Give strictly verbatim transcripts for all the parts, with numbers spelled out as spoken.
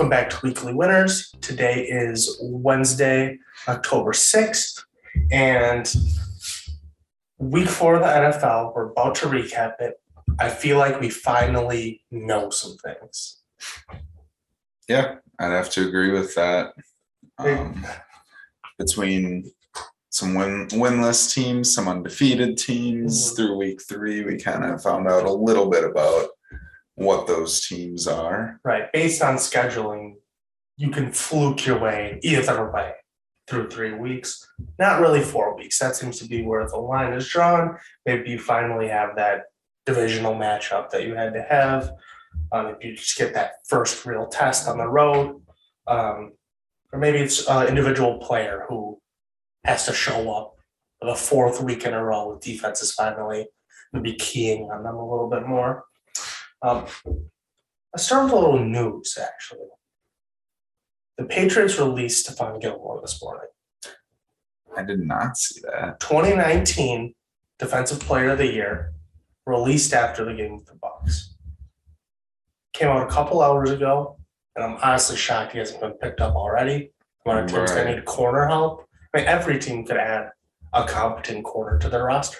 Welcome back to Weekly Winners. Today is Wednesday, October sixth, and week four of the N F L. We're about to recap it. I feel like we finally know some things. Yeah, I'd have to agree with that. Um, between some win winless teams, some undefeated teams mm-hmm. through week three, we kind of found out a little bit about what those teams are. Right. Based on scheduling, you can fluke your way either way through three weeks. Not really four weeks. That seems to be where the line is drawn. Maybe you finally have that divisional matchup that you had to have. Um, if you just get that first real test on the road. Um, or maybe it's an individual player who has to show up for the fourth week in a row with defenses finally and be keying on them a little bit more. Um, let's start with a little news, actually. The Patriots released Stephon Gilmore this morning. I did not see that. twenty nineteen Defensive Player of the Year, released after the game with the Bucs. Came out a couple hours ago, and I'm honestly shocked he hasn't been picked up already. When a team's going to need corner help. I mean, every team could add a competent corner to their roster.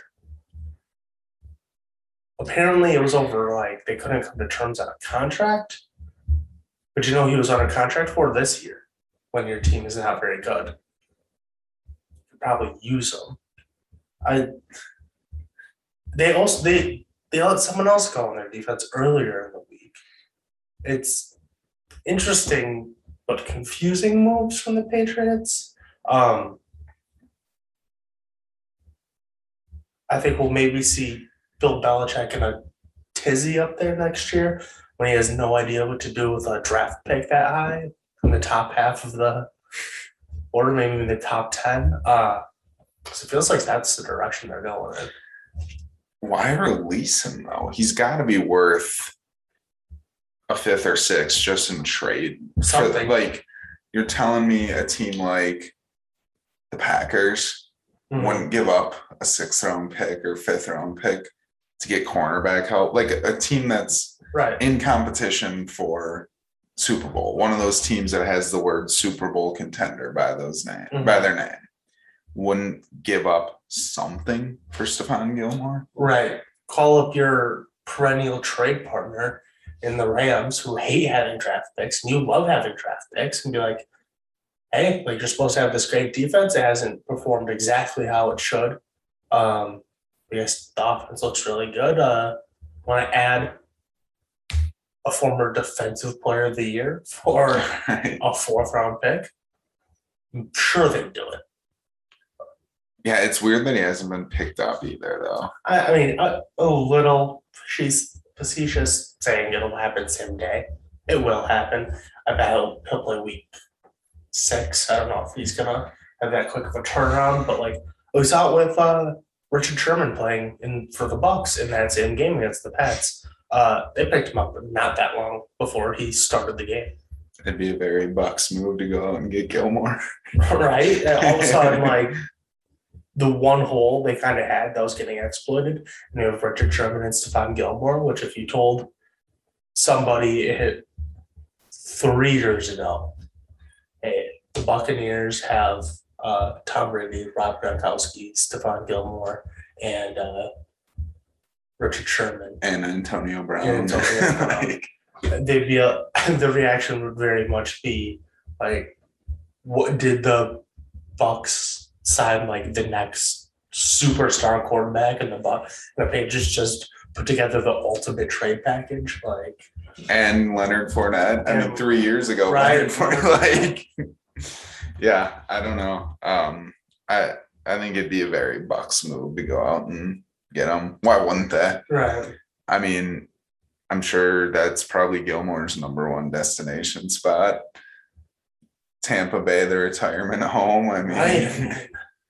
Apparently, it was over, like, they couldn't come to terms on a contract. But you know he was on a contract for this year when your team is not very good. You could probably use him. I. They also, they, they let someone else go on their defense earlier in the week. It's interesting but confusing moves from the Patriots. Um, I think we'll maybe see Bill Belichick in a tizzy up there next year when he has no idea what to do with a draft pick that high in the top half of the order, maybe in the top ten. Uh, so it feels like that's the direction they're going in. Why release him, though? He's got to be worth a fifth or sixth just in trade. Something. Like, you're telling me a team like the Packers mm-hmm. wouldn't give up a sixth round pick or fifth round pick to get cornerback help, like a, a team that's right in competition for Super Bowl, one of those teams that has the word Super Bowl contender by those name mm-hmm. by their name, wouldn't give up something for Stephon Gilmore. Right. Call up your perennial trade partner in the Rams who hate having draft picks and you love having draft picks and be like, hey, like you're supposed to have this great defense. It hasn't performed exactly how it should. Um, I guess the offense looks really good. Uh, want to add a former defensive player of the year for right. a fourth round pick? I'm sure they'd do it. Yeah, it's weird that he hasn't been picked up either, though. I, I mean, a, a little. She's facetious saying it'll happen same day. It will happen. I bet he'll, he'll play week six. I don't know if he's going to have that quick of a turnaround, but like we saw it with uh, Richard Sherman playing in for the Bucs in that same game against the Pats. Uh, they picked him up not that long before he started the game. It'd be a very Bucs move to go out and get Gilmore. Right? And all of a sudden, like, the one hole they kind of had that was getting exploited, and you have Richard Sherman and Stephon Gilmore, which if you told somebody it three years ago, hey, the Buccaneers have uh, Tom Brady, Rob Gronkowski, Stephon Gilmore, and uh, Richard Sherman. And Antonio Brown. And Antonio Brown. like, They'd be a, the reaction would very much be like, what did the Bucs sign like the next superstar quarterback, and the Bucs the Patriots just put together the ultimate trade package, like and Leonard Fournette. I mean, three years ago, right? Leonard Fournette, like, yeah, I don't know. Um, I I think it'd be a very Bucs move to go out and get him. Why wouldn't they? Right. I mean, I'm sure that's probably Gilmore's number one destination spot. Tampa Bay, the retirement home. I mean, right.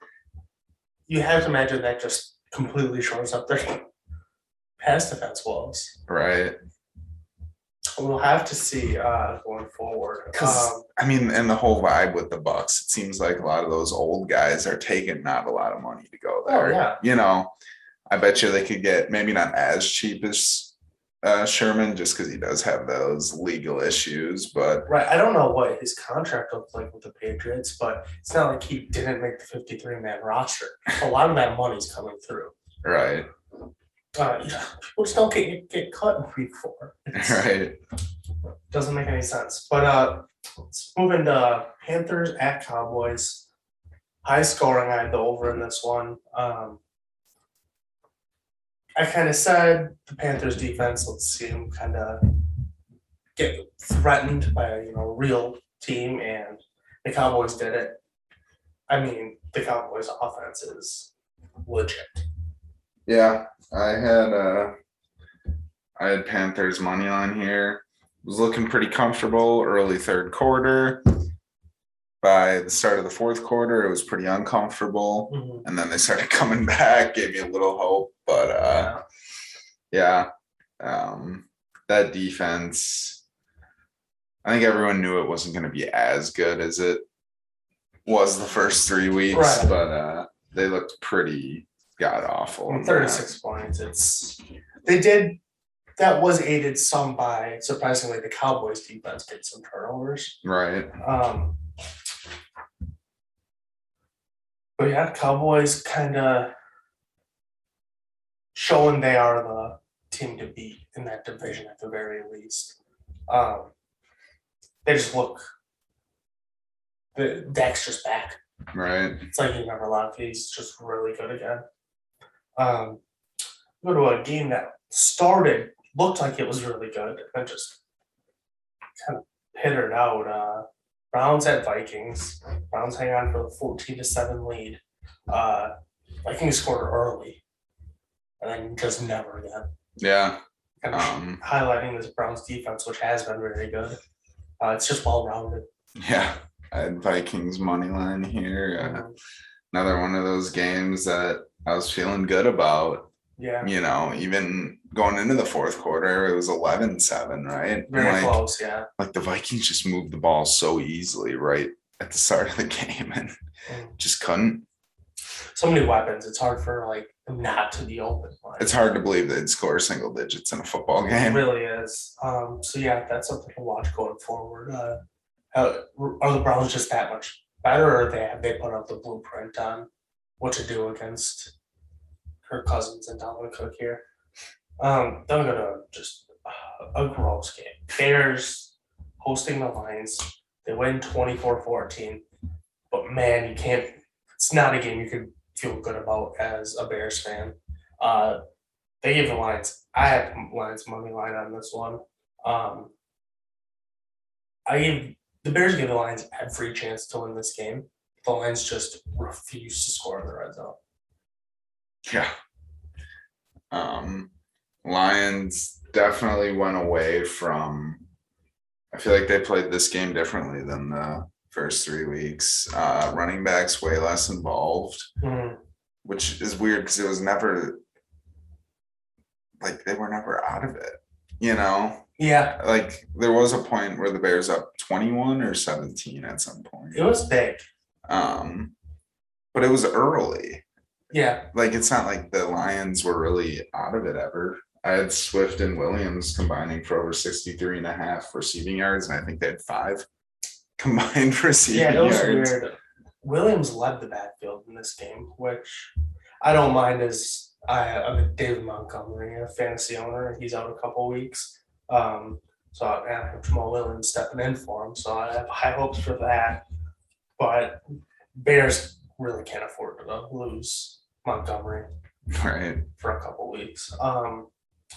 You have to imagine that just completely shores up their pass defense walls. Right. We'll have to see uh, going forward. Because um, I mean, and the whole vibe with the Bucs, it seems like a lot of those old guys are taking not a lot of money to go there. Oh, yeah. You know, I bet you they could get maybe not as cheap as uh, Sherman just because he does have those legal issues, but Right. I don't know what his contract looked like with the Patriots, but it's not like he didn't make the fifty-three man roster. A lot of that money's coming through. right, Uh, yeah, people just don't get get cut in week four. It's, right. Doesn't make any sense. But uh, let's move into Panthers at Cowboys. High scoring. I had the over in this one. Um, I kind of said the Panthers defense. Let's see them kind of get threatened by a you know real team, and the Cowboys did it. I mean, the Cowboys' offense is legit. Yeah, I had uh, I had Panthers money line here. Was looking pretty comfortable early third quarter. By the start of the fourth quarter, it was pretty uncomfortable, Mhm. and then they started coming back, gave me a little hope. But uh, yeah, um, that defense, I think everyone knew it wasn't going to be as good as it was the first three weeks, Right. but uh, they looked pretty god awful. And thirty-six points. It's they did that was aided some by surprisingly the Cowboys defense did some turnovers. Right. Um, but yeah, Cowboys kind of showing they are the team to beat in that division at the very least. Um, they just look. The Dak's just back. Right. It's like he never left. He's just really good again. Um, go to a game that started, looked like it was really good, and just kind of pittered out. Uh, Browns at Vikings. Browns hang on for the fourteen to seven lead. Uh, Vikings scored early, and then just never again. Yeah. Kind of Um, highlighting this Browns defense, which has been very good. Uh, it's just well rounded. yeah. I had Vikings money line here. Uh, another one of those games that I was feeling good about. Yeah. You know, even going into the fourth quarter, it was eleven seven, right? Very like, close, yeah. Like the Vikings just moved the ball so easily right at the start of the game and Mm. just couldn't. So many weapons. It's hard for like them not to be open. Like, It's hard to believe they'd score single digits in a football it game. really is. Um, so yeah, that's something to watch going forward. Uh, how, are the Browns just that much better, or they have they put up the blueprint on what to do against Kirk Cousins and Dalvin Cook here? Um, then I'm gonna just uh, a gross game. Bears hosting the Lions. They win twenty-four fourteen. But man, you can't. It's not a game you could feel good about as a Bears fan. Uh, they gave the Lions. I had Lions money line on this one. Um, I gave the Bears gave the Lions every chance to win this game. The Lions just refused to score in the red zone. Yeah. Um, Lions definitely went away from. I feel like they played this game differently than the first three weeks. Uh, running backs way less involved, Mm-hmm. which is weird because it was never like they were never out of it. You know, Yeah, like there was a point where the Bears up twenty-one or seventeen at some point. it was big. Um, but it was early. Yeah, Like it's not like the Lions were really out of it ever. I had Swift and Williams combining for over sixty-three and a half receiving yards, and I think they had five combined receiving yeah, it was yards. weird. Williams led the backfield in this game, which I don't mind as I, I'm a David Montgomery, a fantasy owner. He's out a couple weeks. Um, so I have Jamal Williams stepping in for him. So I have high hopes for that. But Bears really can't afford to lose Montgomery Right. for a couple weeks. Um,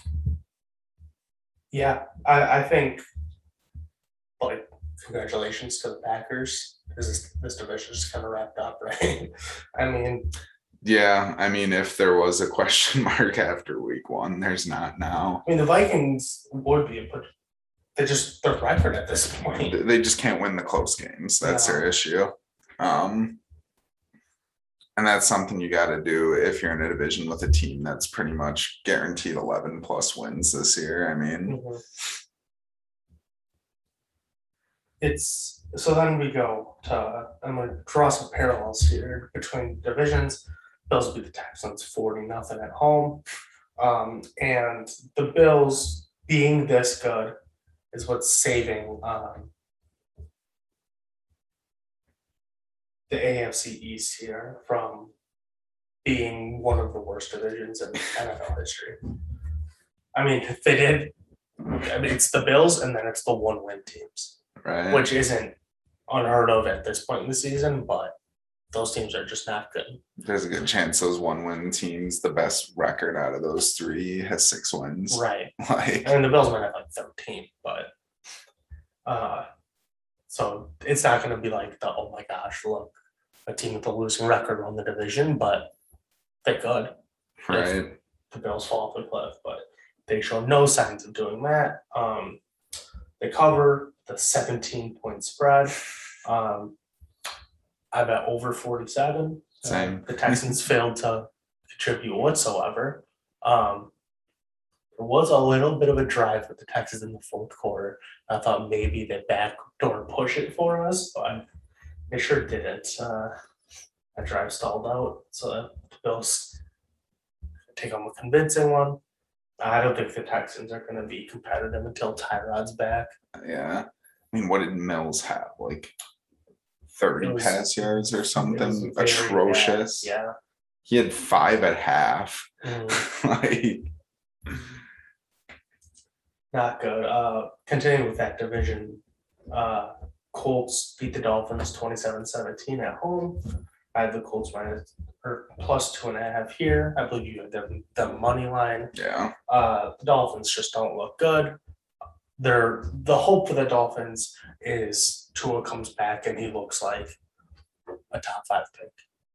yeah, I, I think like congratulations to the Packers because this, this division is kind of wrapped up, right? I mean, Yeah, I mean, if there was a question mark after week one, there's not now. I mean the Vikings would be, but they just their record at this point. They just can't win the close games. That's No. their issue. Um, and that's something you got to do if you're in a division with a team that's pretty much guaranteed eleven plus wins this year. I mean, Mhm. It's so then we go to I'm gonna draw some parallels here between divisions. Bills will be the Texans forty nothing at home. Um, and the Bills being this good is what's saving um, the A F C East here from being one of the worst divisions in N F L history. I mean, if they did, I mean, it's the Bills and then it's the one-win teams, right? which isn't unheard of at this point in the season, but those teams are just not good. There's a good chance those one-win teams, the best record out of those three, has six wins. Right. Like, I mean, the Bills might have like thirteen, but uh, so it's not going to be like the, oh my gosh, look, a team with a losing record won the division, but they could. right? The Bills fall off the cliff, but they show no signs of doing that. Um, they cover the seventeen point spread. Um, I bet over forty-seven. Same. Uh, the Texans failed to contribute whatsoever. Um, there was a little bit of a drive with the Texans in the fourth quarter. I thought maybe they backdoor push it for us, but they sure didn't. Uh, that drive stalled out, so the Bills take home a convincing one. I don't think the Texans are going to be competitive until Tyrod's back. Yeah. I mean, what did Mills have? Like thirty was- pass yards or It was something very atrocious. bad. Yeah. He had five at half. Mm, Like, not good. Uh, continuing with that division, uh, Colts beat the Dolphins twenty-seven seventeen at home. I have the Colts minus or plus two and a half here. I believe you have the, the money line. yeah, Uh, the Dolphins just don't look good. They're the hope for the Dolphins is Tua comes back and he looks like a top five pick.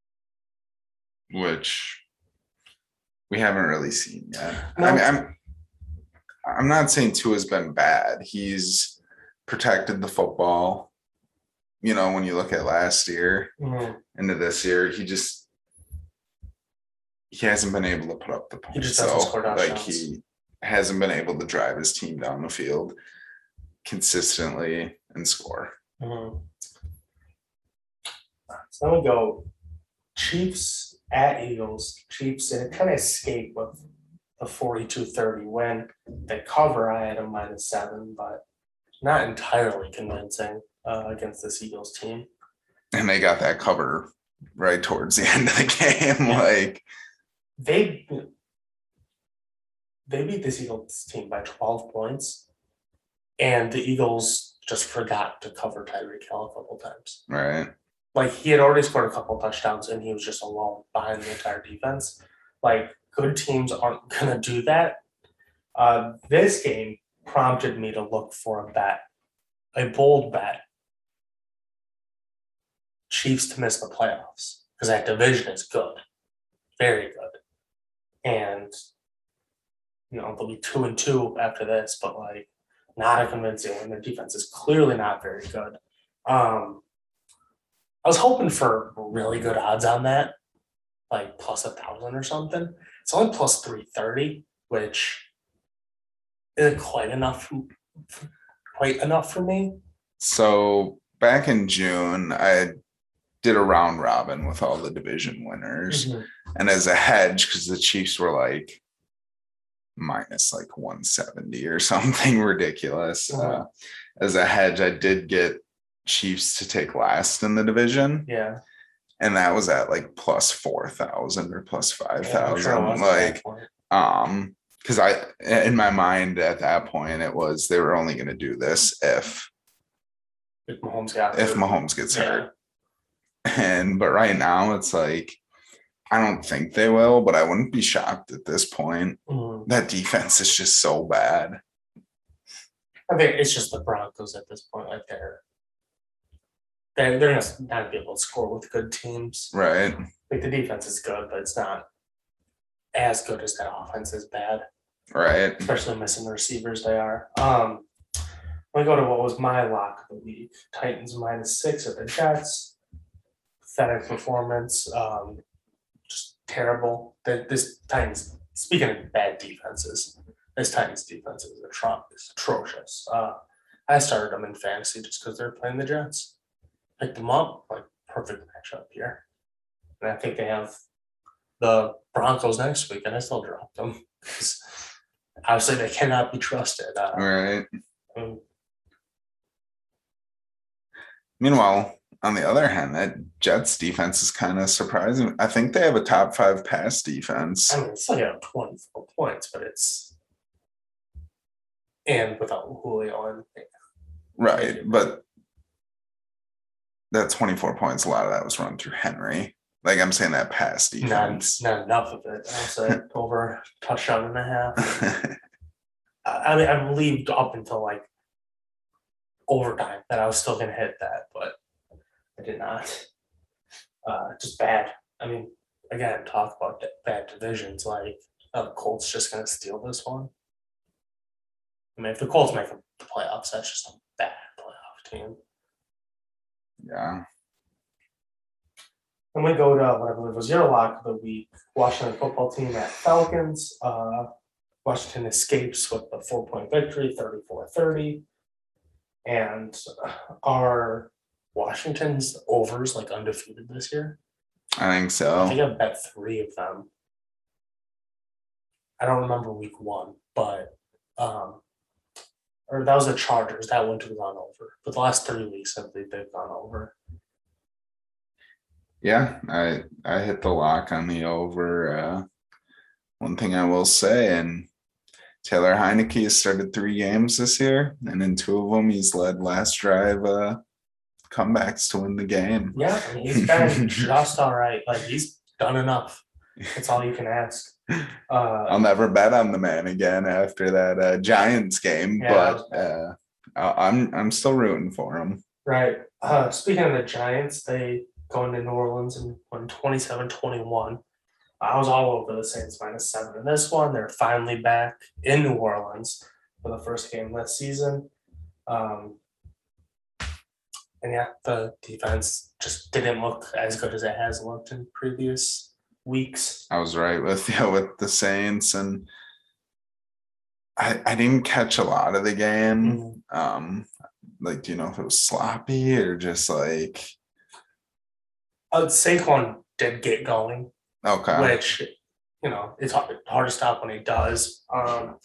which we haven't really seen yet. No. I mean, I'm I'm not saying Tua's been bad. He's protected the football. You know, when you look at last year Mhm. into this year, he just he hasn't been able to put up the points. He just doesn't so, score like touchdowns. he hasn't been able to drive his team down the field consistently and score. Mhm. So then we go Chiefs at Eagles. Chiefs, and it kind of escaped with a forty-two thirty win. The cover, I had a minus seven, but not entirely convincing uh, against this Eagles team. And they got that cover right towards the end of the game. Yeah. Like, They they beat this Eagles team by twelve points, and the Eagles just forgot to cover Tyreek Hill a couple times. right. Like he had already scored a couple touchdowns and he was just alone behind the entire defense. Like good teams aren't gonna do that. Uh, this game prompted me to look for a bet, a bold bet. Chiefs to miss the playoffs because that division is good, very good, and you know they'll be two and two after this, but like not a convincing win. Their defense is clearly not very good. Um, I was hoping for really good odds on that, like plus a thousand or something. It's only plus three thirty, which isn't quite enough, quite enough for me. So back in June, I did a round robin with all the division winners. Mhm. And as a hedge, because the Chiefs were like minus like one seventy or something ridiculous. Mhm. Uh, as a hedge, I did get Chiefs to take last in the division. Yeah, And that was at like plus four thousand or plus five yeah, I'm sure it thousand. was at that Like, point. um, because I, in my mind at that point, it was they were only going to do this if If Mahomes got if hurt. Mahomes gets Yeah. hurt. And but right now it's like I don't think they will, but I wouldn't be shocked at this point. Mhm. That defense is just so bad. I think it's just the Broncos at this point. Like they're they're they're not not be able to score with good teams. Right. Like the defense is good, but it's not as good as that offense is bad. Right. Especially missing the receivers they are. Um, let me go to what was my lock of the week. Titans minus six at the Jets. Pathetic performance. Um, just terrible. The, this Titans, speaking of bad defenses, this Titans defense is, atro- is atrocious. Uh, I started them in fantasy just because they're playing the Jets. Picked them up, like perfect matchup here. And I think they have the Broncos next week, and I still dropped them. obviously they cannot be trusted. Uh, Right. um, Meanwhile, on the other hand, that Jets defense is kind of surprising. I think they have a top five pass defense. I mean, it's like twenty-four points, but it's and without Julio and Right, but that twenty-four points, a lot of that was run through Henry. Like I'm saying, that pass not, defense. not enough of it. I'll say over a touchdown and a half. I mean, I believed up until like overtime that I was still going to hit that, but I did not. Uh, just bad. I mean, again, talk about d- bad divisions. Like, are the Colts just going to steal this one? I mean, if the Colts make the playoffs, that's just a bad playoff team. Yeah. And we go to what I believe was your lock of the week, Washington football team at Falcons. Uh, Washington escapes with a four-point victory, thirty-four thirty. And are Washington's overs like undefeated this year? I think I so. think I bet three of them. I don't remember week one, but um, or that was the Chargers. That one has gone over. But the last three weeks, I believe they've gone over. Yeah, I I hit the lock on the over. Uh, one thing I will say, and Taylor Heineke has started three games this year, and in two of them, he's led last drive uh, comebacks to win the game. Yeah, I mean, he's been just all right. Like, he's done enough. That's all you can ask. Uh, I'll never bet on the man again after that uh, Giants game, Yeah, that but uh, I- I'm I'm still rooting for him. right. Uh, speaking of the Giants, they go into New Orleans and won twenty-seven twenty-one. I was all over the Saints minus seven in this one. They're finally back in New Orleans for the first game this season. Um, and yeah, the defense just didn't look as good as it has looked in previous weeks. I was right with you with the Saints, and I I didn't catch a lot of the game. Mhm. Um, like, do you know if it was sloppy or just like Uh, Saquon did get going, okay? which, you know, it's hard, hard to stop when he does. Um,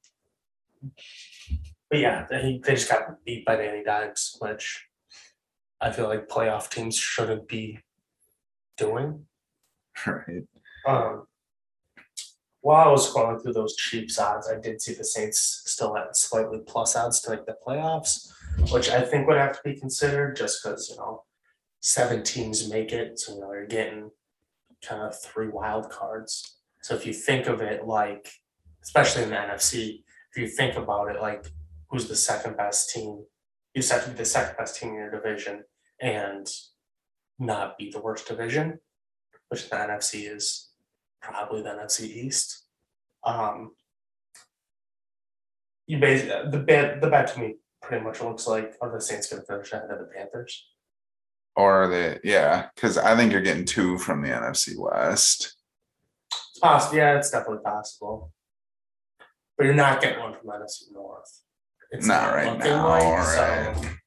but yeah, they, they just got beat by Danny Dimes, which I feel like playoff teams shouldn't be doing. Right. Um, while I was scrolling through those cheap odds, I did see the Saints still at slightly plus odds to make the playoffs, which I think would have to be considered just because, you know, seven teams make it. So, you know, you're getting kind of three wild cards. So if you think of it like, especially in the N F C, if you think about it like who's the second best team, you just have to be the second best team in your division and not be the worst division, which the N F C is probably the N F C East. Um, you basically the bet the bet to me pretty much looks like are the Saints going to finish ahead of the Panthers? Or the yeah, because I think you're getting two from the N F C West. It's possible, yeah, it's definitely possible, but you're not getting one from the N F C North. It's Not right looking now, like, right. so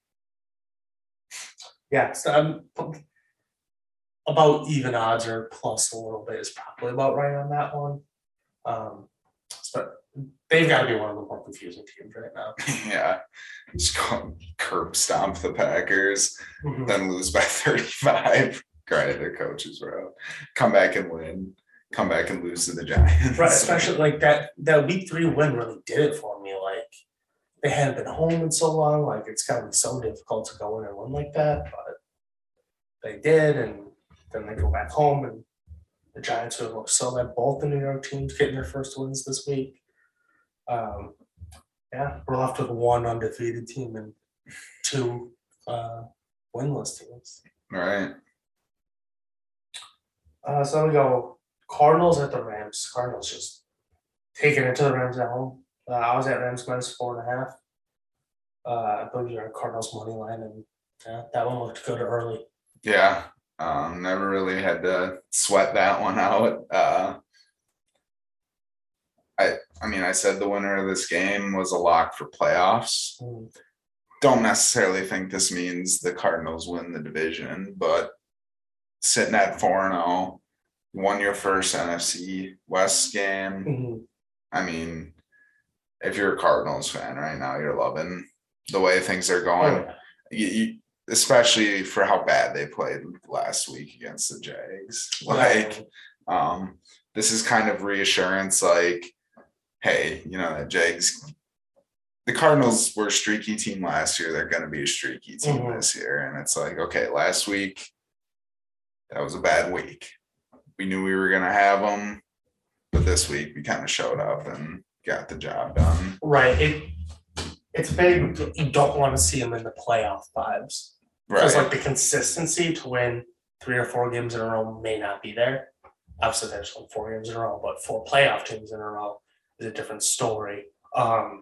yeah, so I'm about even odds or plus a little bit is probably about right on that one. Um, but they've got to be one of the more confusing teams right now. Yeah, just go curb stomp the Packers, Mhm. then lose by thirty-five. Granted, their coaches were out. Come back and win. Come back and lose to the Giants. Right, especially like that that week three win really did it for me. Like they hadn't been home in so long. Like it's gotta be so difficult to go in and win like that, but they did, and then they go back home and the Giants would look so that both the New York teams getting their first wins this week. Um, yeah, we're left with one undefeated team and two uh, winless teams. Right. Uh, so we go Cardinals at the Rams. Cardinals just taking it to the Rams at home. Uh, I was at Rams minus four and a half. Uh, I believe you're on Cardinals money line, and yeah, that one looked good early. Yeah. Um, never really had to sweat that one out. Uh, I I mean, I said the winner of this game was a lock for playoffs. Mm. Don't necessarily think this means the Cardinals win the division, but sitting at four and oh, won your first N F C West game. Mm-hmm. I mean, if you're a Cardinals fan right now, you're loving the way things are going. Oh, You, you, especially for how bad they played last week against the Jags. Like, um, this is kind of reassurance. Like, hey, you know, the Jags. The Cardinals were a streaky team last year. They're going to be a streaky team mm-hmm. this year. And it's like, okay, last week, that was a bad week. We knew we were going to have them, but this week we kind of showed up and got the job done. Right. It It's big. You don't want to see them in the playoff vibes. Because, right. like, the consistency to win three or four games in a row may not be there. Obviously, there's like four games in a row, but four playoff teams in a row is a different story. Um,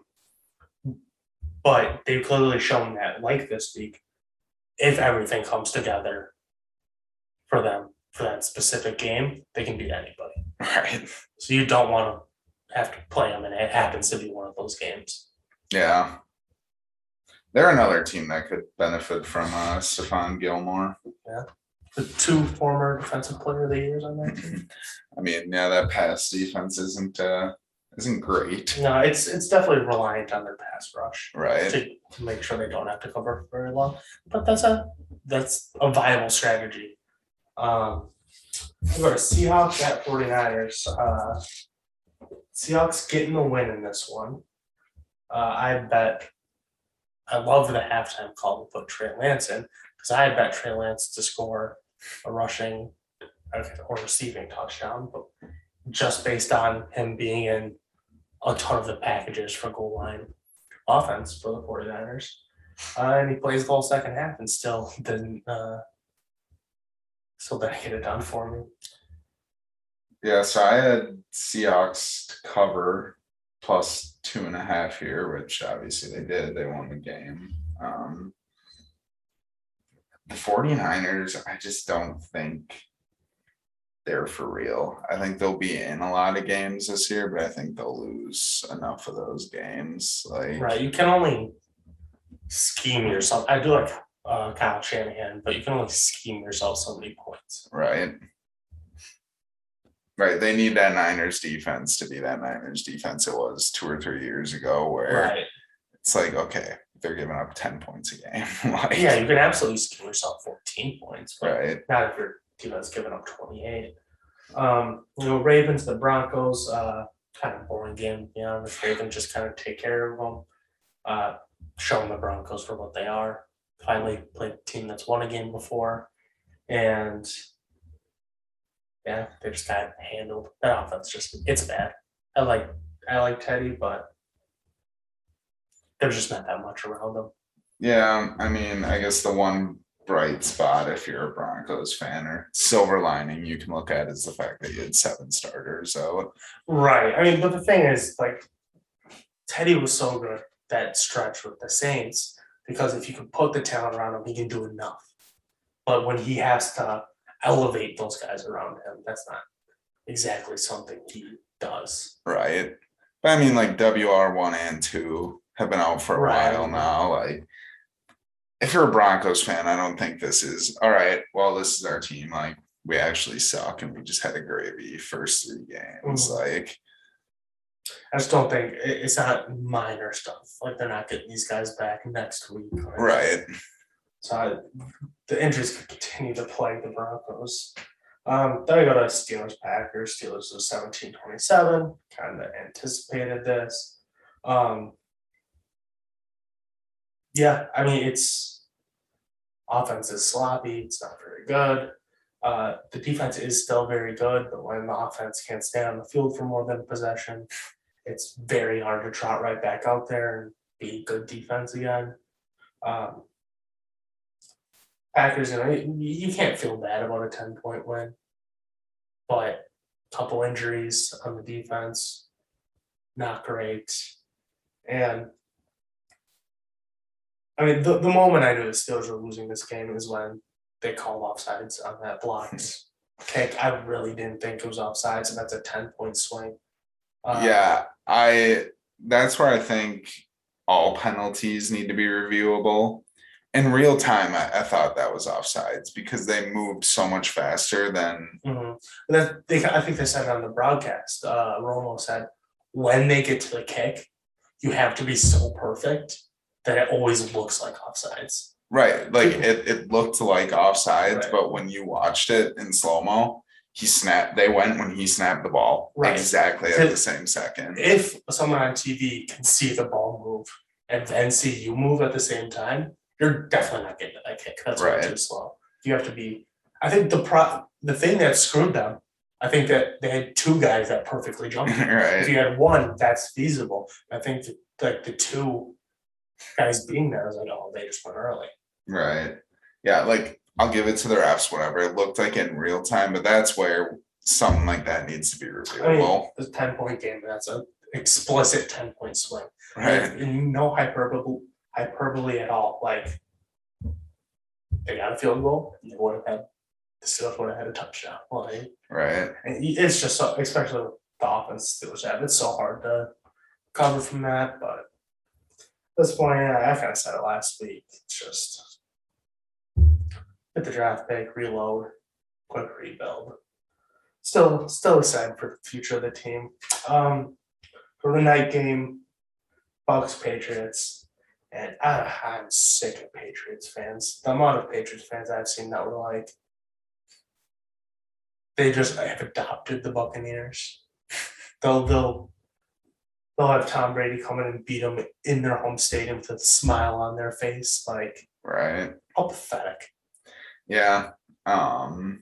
But they've clearly shown that, like this week, if everything comes together for them for that specific game, they can beat anybody. Right. So you don't want to have to play them, and it happens to be one of those games. Yeah. They're another team that could benefit from uh, Stephon Gilmore. Yeah. The two former defensive player of the years on that team. I mean, yeah, that pass defense isn't uh, isn't great. No, it's it's definitely reliant on their pass rush, right? To, to make sure they don't have to cover very long. But that's a that's a viable strategy. Um, we go to Seahawks at 49ers. Uh, Seahawks getting the win in this one. Uh, I bet. I love the halftime call to put Trey Lance in because I bet Trey Lance to score a rushing or receiving touchdown, but just based on him being in a ton of the packages for goal line offense for the 49ers. Uh, and he plays the whole second half and still didn't uh, still didn't get it done for me. Yeah, so I had Seahawks to cover plus two and a half here, which obviously they did. They won the game. Um, the 49ers, I just don't think they're for real. I think they'll be in a lot of games this year, but I think they'll lose enough of those games. Like, right, you can only scheme yourself. I do like uh, Kyle Shanahan, but you can only scheme yourself so many points. Right. Right. They need that Niners defense to be that Niners defense it was two or three years ago, where right. It's like, okay, they're giving up ten points a game. Like, yeah, you can absolutely scheme yourself fourteen points, but right. not if your defense giving up twenty-eight. Um, you know, Ravens, the Broncos, uh, kind of boring game, to be honest. Ravens just kind of take care of them, uh, showing the Broncos for what they are. Finally played a team that's won a game before, and yeah, they just got handled. That offense just it's bad. I like I like Teddy, but there's just not that much around them. Yeah, I mean, I guess the one bright spot, if you're a Broncos fan, or silver lining you can look at is the fact that you had seven starters. So right. I mean, but the thing is, like, Teddy was so good that stretch with the Saints because if you can put the talent around him, he can do enough. But when he has to elevate those guys around him, that's not exactly something he does. Right. But I mean, like W R one and two have been out for a right. while now. Like, if you're a Broncos fan, I don't think this is all right. Well, this is our team. Like, we actually suck, and we just had a gravy first three games. Mm-hmm. Like, I just don't think it's not minor stuff. Like, they're not getting these guys back next week. Right. right. So I, the injuries could continue to plague the Broncos. Um, then we go to Steelers Packers. Steelers was seventeen twenty-seven. Kind of anticipated this. Um, yeah, I mean, it's offense is sloppy. It's not very good. Uh, the defense is still very good, but when the offense can't stay on the field for more than possession, it's very hard to trot right back out there and be good defense again. Um, Packers, you know, you can't feel bad about a ten-point win, but a couple injuries on the defense, not great. And, I mean, the, the moment I knew the Steelers were losing this game is when they called offsides on that blocked kick. I really didn't think it was offsides, and that's a ten-point swing. Uh, yeah, I. That's where I think all penalties need to be reviewable. In real time, I, I thought that was offsides because they moved so much faster than. Mm-hmm. That they, I think they said on the broadcast. Uh, Romo said when they get to the kick, you have to be so perfect that it always looks like offsides. Right. Like it, it looked like offsides, Right. but when you watched it in slow-mo, he snapped, they went when he snapped the ball Right. exactly at the same second. If someone on T V can see the ball move and then see you move at the same time, you're definitely not getting that kick. That's Right. way too slow. You have to be. I think the pro the thing that screwed them, I think that they had two guys that perfectly jumped. If Right. you had one, that's feasible. I think that, like the two guys being there, I was like, oh, they just went early. Right. Yeah, like I'll give it to the refs, whatever. It looked like in real time, but that's where something like that needs to be I mean, reviewable. it's a ten point game, and that's an explicit ten point swing. Right. Like, in no hyperbole hyperbole at all. Like they got a field goal, and they would have had the Steelers would have had a touchdown. Like, Right. and it's just so, especially with the offense Steelers have, it's so hard to cover from that. But at this point, I kind of said it last week. It's just hit the draft pick, reload, quick rebuild. Still, still excited for the future of the team. Um, for the night game, Bucks Patriots, and I, I'm sick of Patriots fans. The amount of Patriots fans I've seen that were like, they just have adopted the Buccaneers. They'll they'll they'll have Tom Brady come in and beat them in their home stadium with a smile on their face. Like, Right. how pathetic. Yeah. Um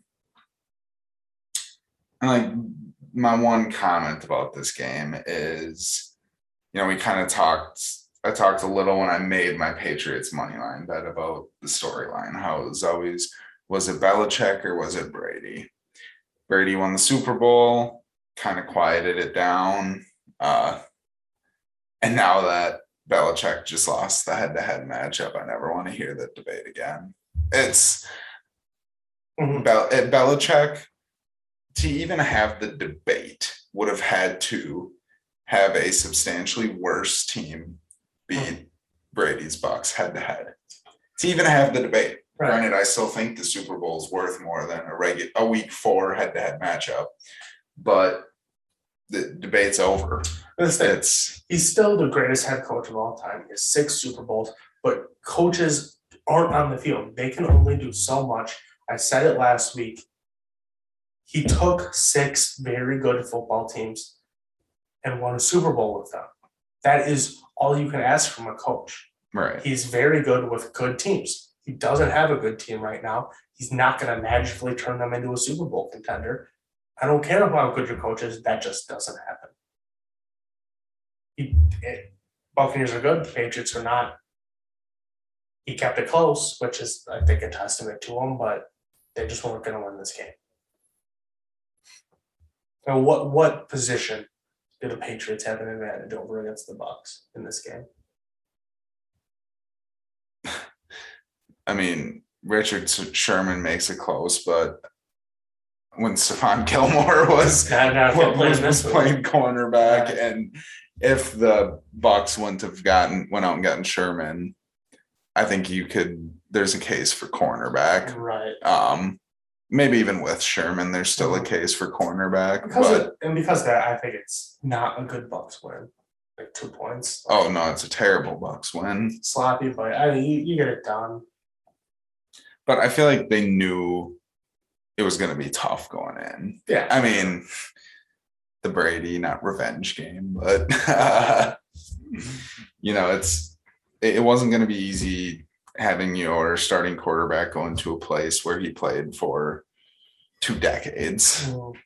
and like my one comment about this game is, you know, we kind of talked I talked a little when I made my Patriots money line bet about the storyline, how it was always, was it Belichick or was it Brady? Brady won the Super Bowl, kind of quieted it down. Uh, and now that Belichick just lost the head-to-head matchup, I never want to hear that debate again. It's Mhm. Bel- at Belichick, to even have the debate, would have had to have a substantially worse team beat Brady's Bucks head-to-head. To even have the debate. Right. Granted, I still think the Super Bowl is worth more than a regular a week four head-to-head matchup, but the debate's over. This thing, It's he's still the greatest head coach of all time. He has six Super Bowls, but coaches aren't on the field. They can only do so much. I said it last week. He took six very good football teams and won a Super Bowl with them. That is all you can ask from a coach. right. He's very good with good teams. He doesn't have a good team right now. He's not going to magically turn them into a Super Bowl contender. I don't care how good your coach is. That just doesn't happen. He, it, Buccaneers are good. Patriots are not. He kept it close, which is, I think, a testament to him, but they just weren't going to win this game. Now, what what position do the Patriots have an advantage over against the Bucks in this game? I mean, Richard Sherman makes it close, but when Stephon Gilmore was, Not, not was, playing was this week. playing cornerback, Right. and if the Bucks wouldn't have gotten went out and gotten Sherman, I think you could. There's a case for cornerback. Right. Um, maybe even with Sherman, there's still a Mhm. case for cornerback. Because but of, and because of that, I think it's not a good Bucks win. Like two points. oh no, it's a terrible Bucks win. Sloppy, but I mean, you, you get it done. But I feel like they knew it was going to be tough going in. Yeah. I mean, the Brady, not revenge game, but uh, you know, it's it wasn't going to be easy having your starting quarterback go into a place where he played for two decades. Mm.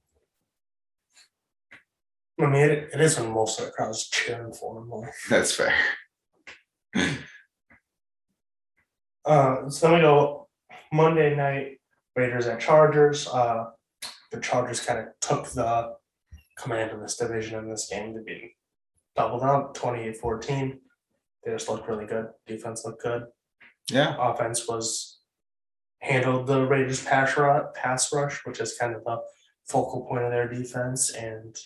I mean, it, it is when most of the crowd's cheering for him. Though. That's fair. Uh, so then we go Monday night, Raiders at Chargers. Uh, the Chargers kind of took the command of this division in this game to be doubled up, twenty-eight fourteen. They just looked really good. Defense looked good. Yeah. Offense was handled the Raiders pass rush, pass rush, which is kind of the focal point of their defense. And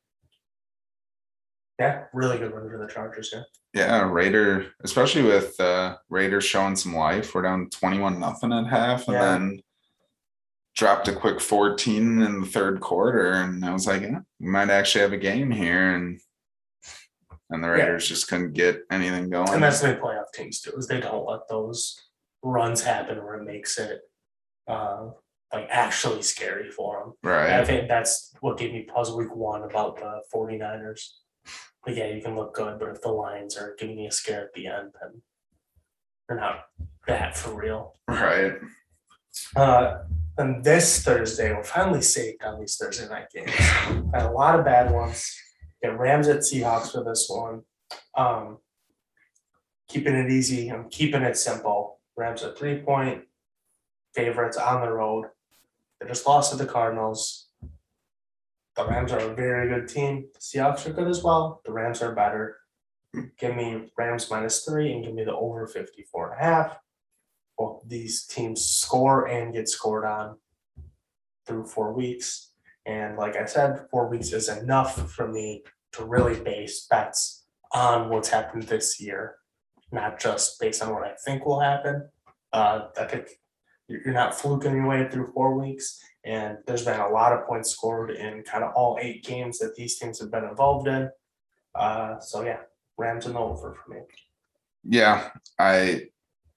yeah, really good win for the Chargers here. Yeah, Raider, especially with uh, Raiders showing some life. We're down twenty-one nothing at half, and Yeah. then dropped a quick fourteen in the third quarter. And I was like, yeah, we might actually have a game here. And and the Raiders just couldn't get anything going. And that's the way playoff teams do, is they don't let those runs happen where it makes it uh, like actually scary for them. Right. And I think that's what gave me pause week one about the 49ers. Like, yeah, you can look good, but if the Lions are giving you a scare at the end, then they're not that for real. Right. Uh, and this Thursday, we're finally saved on these Thursday night games. Had a lot of bad ones. Get Rams at Seahawks for this one. Um, keeping it easy. I'm keeping it simple. Rams are three-point favorites on the road. They just lost to the Cardinals. The Rams are a very good team. The Seahawks are good as well. The Rams are better. Give me Rams minus three and give me the over fifty-four and a half. Both these teams score and get scored on through four weeks. And like I said, four weeks is enough for me to really base bets on what's happened this year, not just based on what I think will happen. Uh, I think you're not fluking your way through four weeks. And there's been a lot of points scored in kind of all eight games that these teams have been involved in. Uh, so, yeah, Rams and over for me. Yeah, I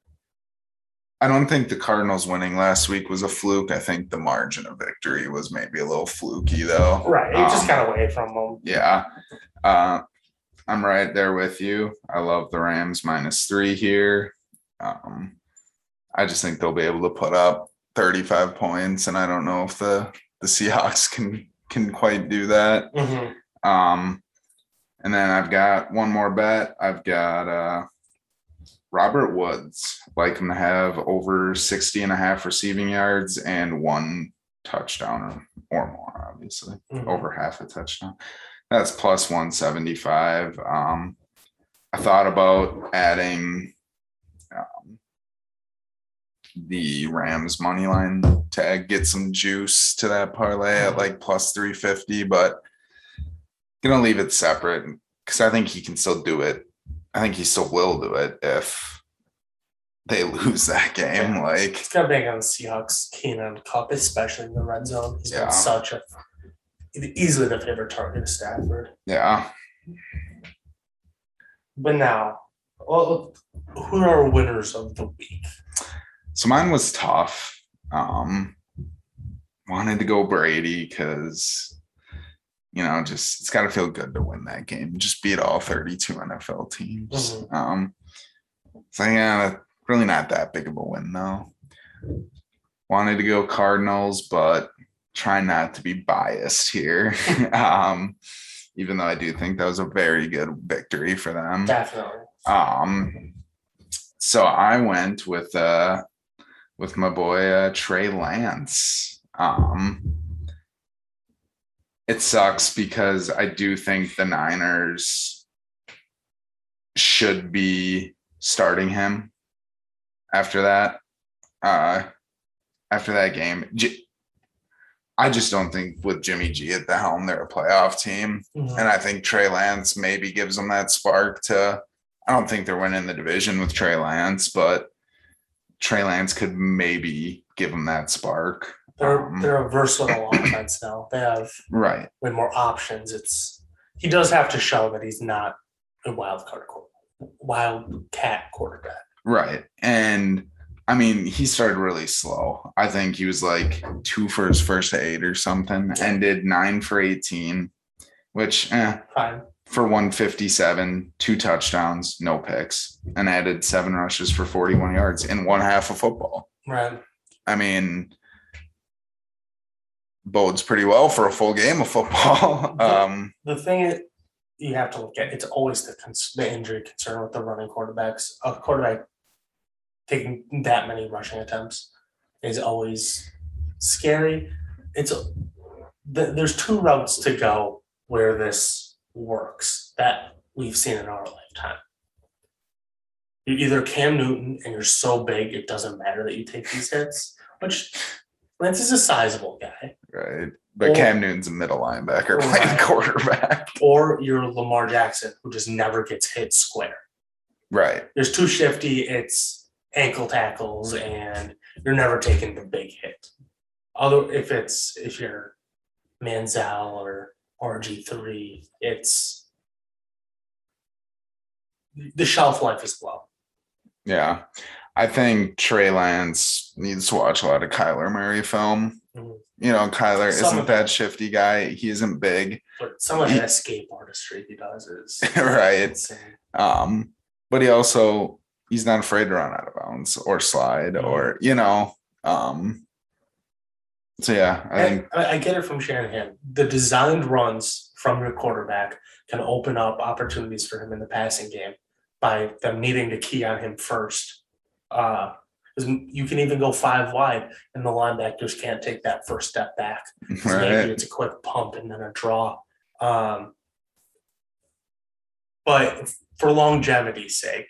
I don't think the Cardinals winning last week was a fluke. I think the margin of victory was maybe a little fluky, though. Right, it um, just got away from them. Yeah, uh, I'm right there with you. I love the Rams minus three here. Um, I just think they'll be able to put up thirty-five points, and I don't know if the the Seahawks can can quite do that. Mm-hmm. Um, and then I've got one more bet. I've got uh, Robert Woods. Like him to have over sixty and a half receiving yards and one touchdown or, or more, obviously. Mm-hmm. Over half a touchdown. That's plus one seventy-five. Um, I thought about adding um, the Rams money line to get some juice to that parlay at like plus three fifty, but gonna leave it separate because I think he can still do it. I think he still will do it if they lose that game. Yeah. Like It's got to be on the Seahawks Keenan Cup, especially in the red zone. He's Yeah. been such a easily the favorite target of Stafford. yeah. But now, well, who are our winners of the week? So mine was tough. Um, wanted to go Brady because, you know, just it's got to feel good to win that game. Just beat all thirty-two N F L teams. Mm-hmm. Um, so yeah, really not that big of a win though. Wanted to go Cardinals, but try not to be biased here. um, even though I do think that was a very good victory for them. Definitely. Um, so I went with uh with my boy uh, Trey Lance. Um, it sucks because I do think the Niners should be starting him after that. Uh, after that game, J- I just don't think with Jimmy G at the helm, they're a playoff team. Mm-hmm. And I think Trey Lance maybe gives them that spark to, I don't think they're winning the division with Trey Lance, but Trey Lance could maybe give them that spark. They're Um, they're a versatile offense now. They have right. way more options. It's he does have to show that he's not a wild card wild cat quarterback. Right. And I mean, he started really slow. I think he was like two for his first eight or something, and did nine for eighteen, which eh, Fine. for one fifty-seven, two touchdowns, no picks, and added seven rushes for forty-one yards in one half of football. Right. I mean, bodes pretty well for a full game of football. um, The thing is, you have to look at, it's always the, cons- the injury concern with the running quarterbacks. A quarterback taking that many rushing attempts is always scary. It's th- there's two routes to go where this works that we've seen in our lifetime. You're either Cam Newton and you're so big it doesn't matter that you take these hits, which Lance is a sizable guy. right. But Or- Cam Newton's a middle linebacker playing Right. quarterback. Or you're Lamar Jackson who just never gets hit square. Right. There's too shifty, it's ankle tackles, and you're never taking the big hit. Although if it's if you're Manziel or R G three, it's the shelf life is low. Yeah. I think Trey Lance needs to watch a lot of Kyler Murray film. Mm-hmm. You know, Kyler some isn't that shifty guy. He isn't big. But some of the escape artistry he does is right. Insane. Um, but he also he's not afraid to run out of bounds or slide mm-hmm. or you know. Um, so yeah, I and think I, I get it from Shanahan. The designed runs from your quarterback can open up opportunities for him in the passing game by them needing to key on him first. Uh, you can even go five wide, and the linebackers can't take that first step back. Right. Maybe it's a quick pump and then a draw. Um, but for longevity's sake,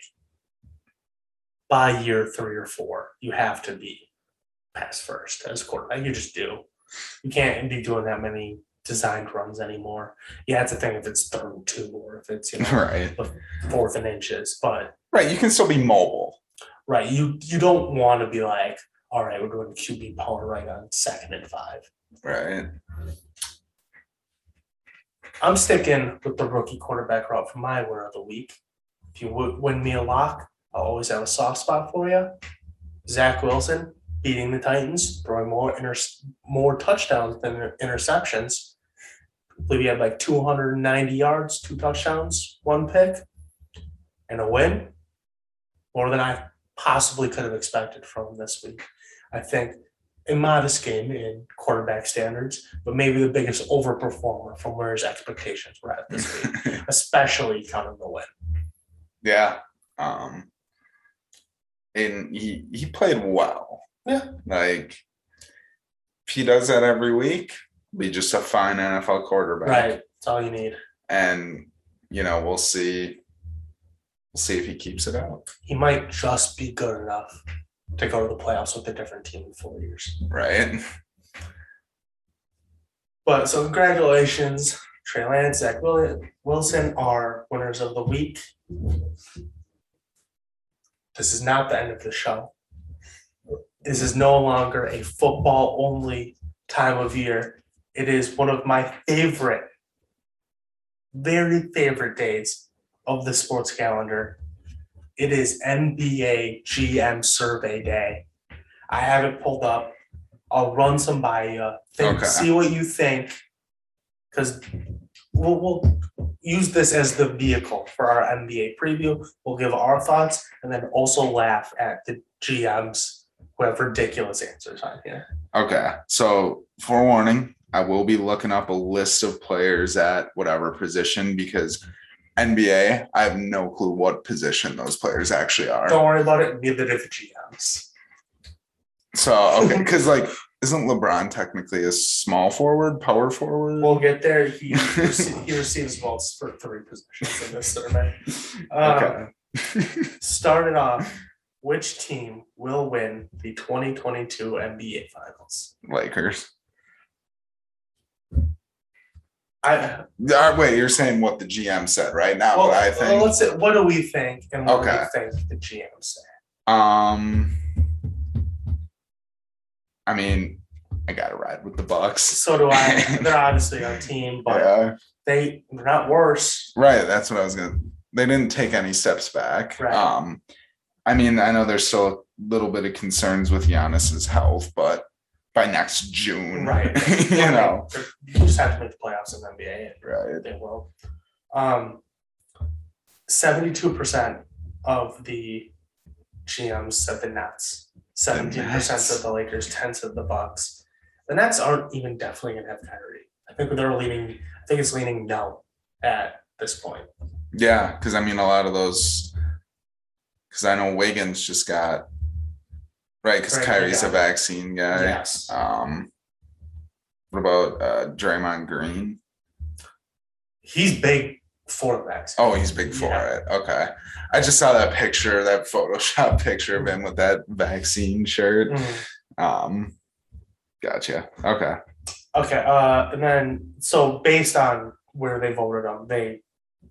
by year three or four, you have to be pass first as a quarterback. You just do. You can't be doing that many designed runs anymore. Yeah, it's a thing if it's third and two or if it's you know right. fourth and inches, but right, you can still be mobile. Right, you you don't want to be like, all right, we're doing Q B power right on second and five. Right. I'm sticking with the rookie quarterback route for my word of the week. If you w- win me a lock, I'll always have a soft spot for you. Zach Wilson beating the Titans, throwing more inter- more touchdowns than interceptions. I believe he had like two hundred ninety yards, two touchdowns, one pick, and a win. More than I possibly could have expected from him this week. I think a modest game in quarterback standards, but maybe the biggest overperformer from where his expectations were at this week, especially counting the win. Yeah. Um, and he he played well. Yeah. Like, if he does that every week, be just a fine N F L quarterback. Right. That's all you need. And, you know, we'll see. We'll see if he keeps it out. He might just be good enough to go to the playoffs with a different team in four years. Right. But so congratulations, Trey Lance, Zach Wilson are winners of the week. This is not the end of the show. This is no longer a football-only time of year. It is one of my favorite, very favorite days of the sports calendar. It is N B A G M survey day. I have it pulled up. I'll run some by you. Think, okay. See what you think, because we'll, we'll use this as the vehicle for our N B A preview. We'll give our thoughts and then also laugh at the G Ms who have ridiculous answers on here. Okay, so forewarning, I will be looking up a list of players at whatever position because N B A, I have no clue what position those players actually are. Don't worry about it. Neither do the G Ms. So, okay, because like, isn't LeBron technically a small forward, power forward? We'll get there. He, rece- he receives votes for three positions in this survey. Uh, okay. Started off, which team will win the twenty twenty-two N B A Finals? Lakers. I uh, wait. You're saying what the G M said, right? Now, well, what I think. Well, let's say, what do we think, and what okay. do we think the G M said? Um, I mean, I gotta ride with the Bucks. So do I. They're obviously our team, but yeah. they they're not worse. Right. That's what I was gonna. They didn't take any steps back. Right. Um, I mean, I know there's still a little bit of concerns with Giannis's health, but by next June, right? you yeah, know, you just have to make the playoffs in the N B A, right? They will. Um, seventy-two percent of the G Ms said the Nets. Seventeen percent said the Lakers. Ten said the Bucks. The Nets aren't even definitely gonna have Kyrie. I think they're leaning. I think it's leaning no at this point. Yeah, because I mean, a lot of those. Because I know Wiggins just got. Right, because right, Kyrie's a vaccine guy. Yes. Um, what about uh, Draymond Green? He's big for the vaccine. Oh, he's big for yeah. it. Okay. I just saw that picture, that Photoshop picture of him with that vaccine shirt. Mm-hmm. Um, gotcha. Okay. Okay. Uh, and then, so based on where they voted on, they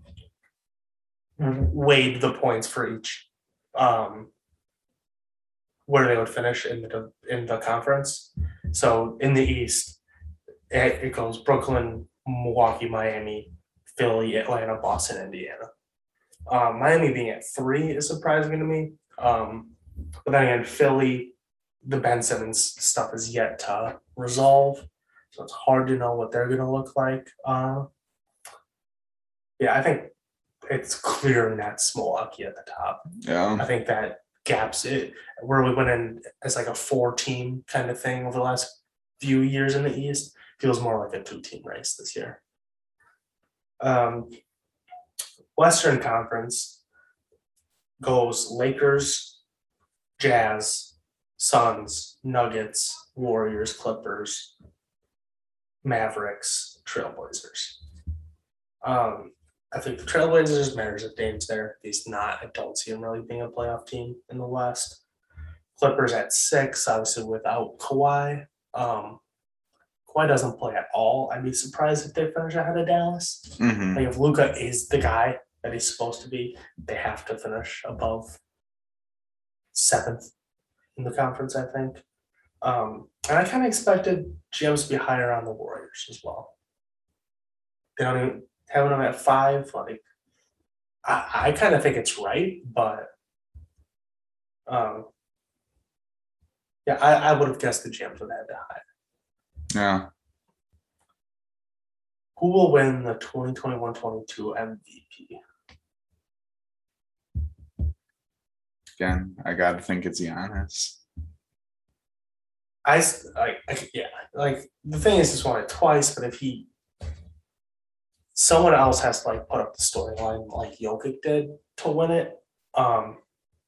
weighed the points for each. Um, where they would finish in the in the conference. So in the East, it, it goes Brooklyn, Milwaukee, Miami, Philly, Atlanta, Boston, Indiana. Um, Miami being at three is surprising to me. Um, but then again, Philly, the Ben Simmons stuff is yet to resolve. So it's hard to know what they're going to look like. Uh, yeah, I think it's clear Nets Milwaukee at the top. I Yeah. think that gaps it where we went in as like a four team kind of thing over the last few years in the East feels more like a two team race this year. Um, Western Conference goes Lakers, Jazz, Suns, Nuggets, Warriors, Clippers, Mavericks, Trailblazers. Um, I think the Trailblazers matters if Dame's there. If he's not, I don't see him really being a playoff team in the West. Clippers at six, obviously without Kawhi. Um, Kawhi doesn't play at all. I'd be surprised if they finish ahead of Dallas. hmm Like if Luka is the guy that he's supposed to be, they have to finish above seventh in the conference, I think. Um, and I kind of expected G Ms to be higher on the Warriors as well. They don't even having them at five. Like I, I kind of think it's right, but um, yeah, I, I would have guessed the G Ms would have that high. Yeah. Who will win the twenty twenty-one twenty-two M V P? Again, I gotta think it's Giannis. I like, I, yeah, like the thing is, he's won it twice, but if he, someone else has to like put up the storyline like Jokic did to win it. Um,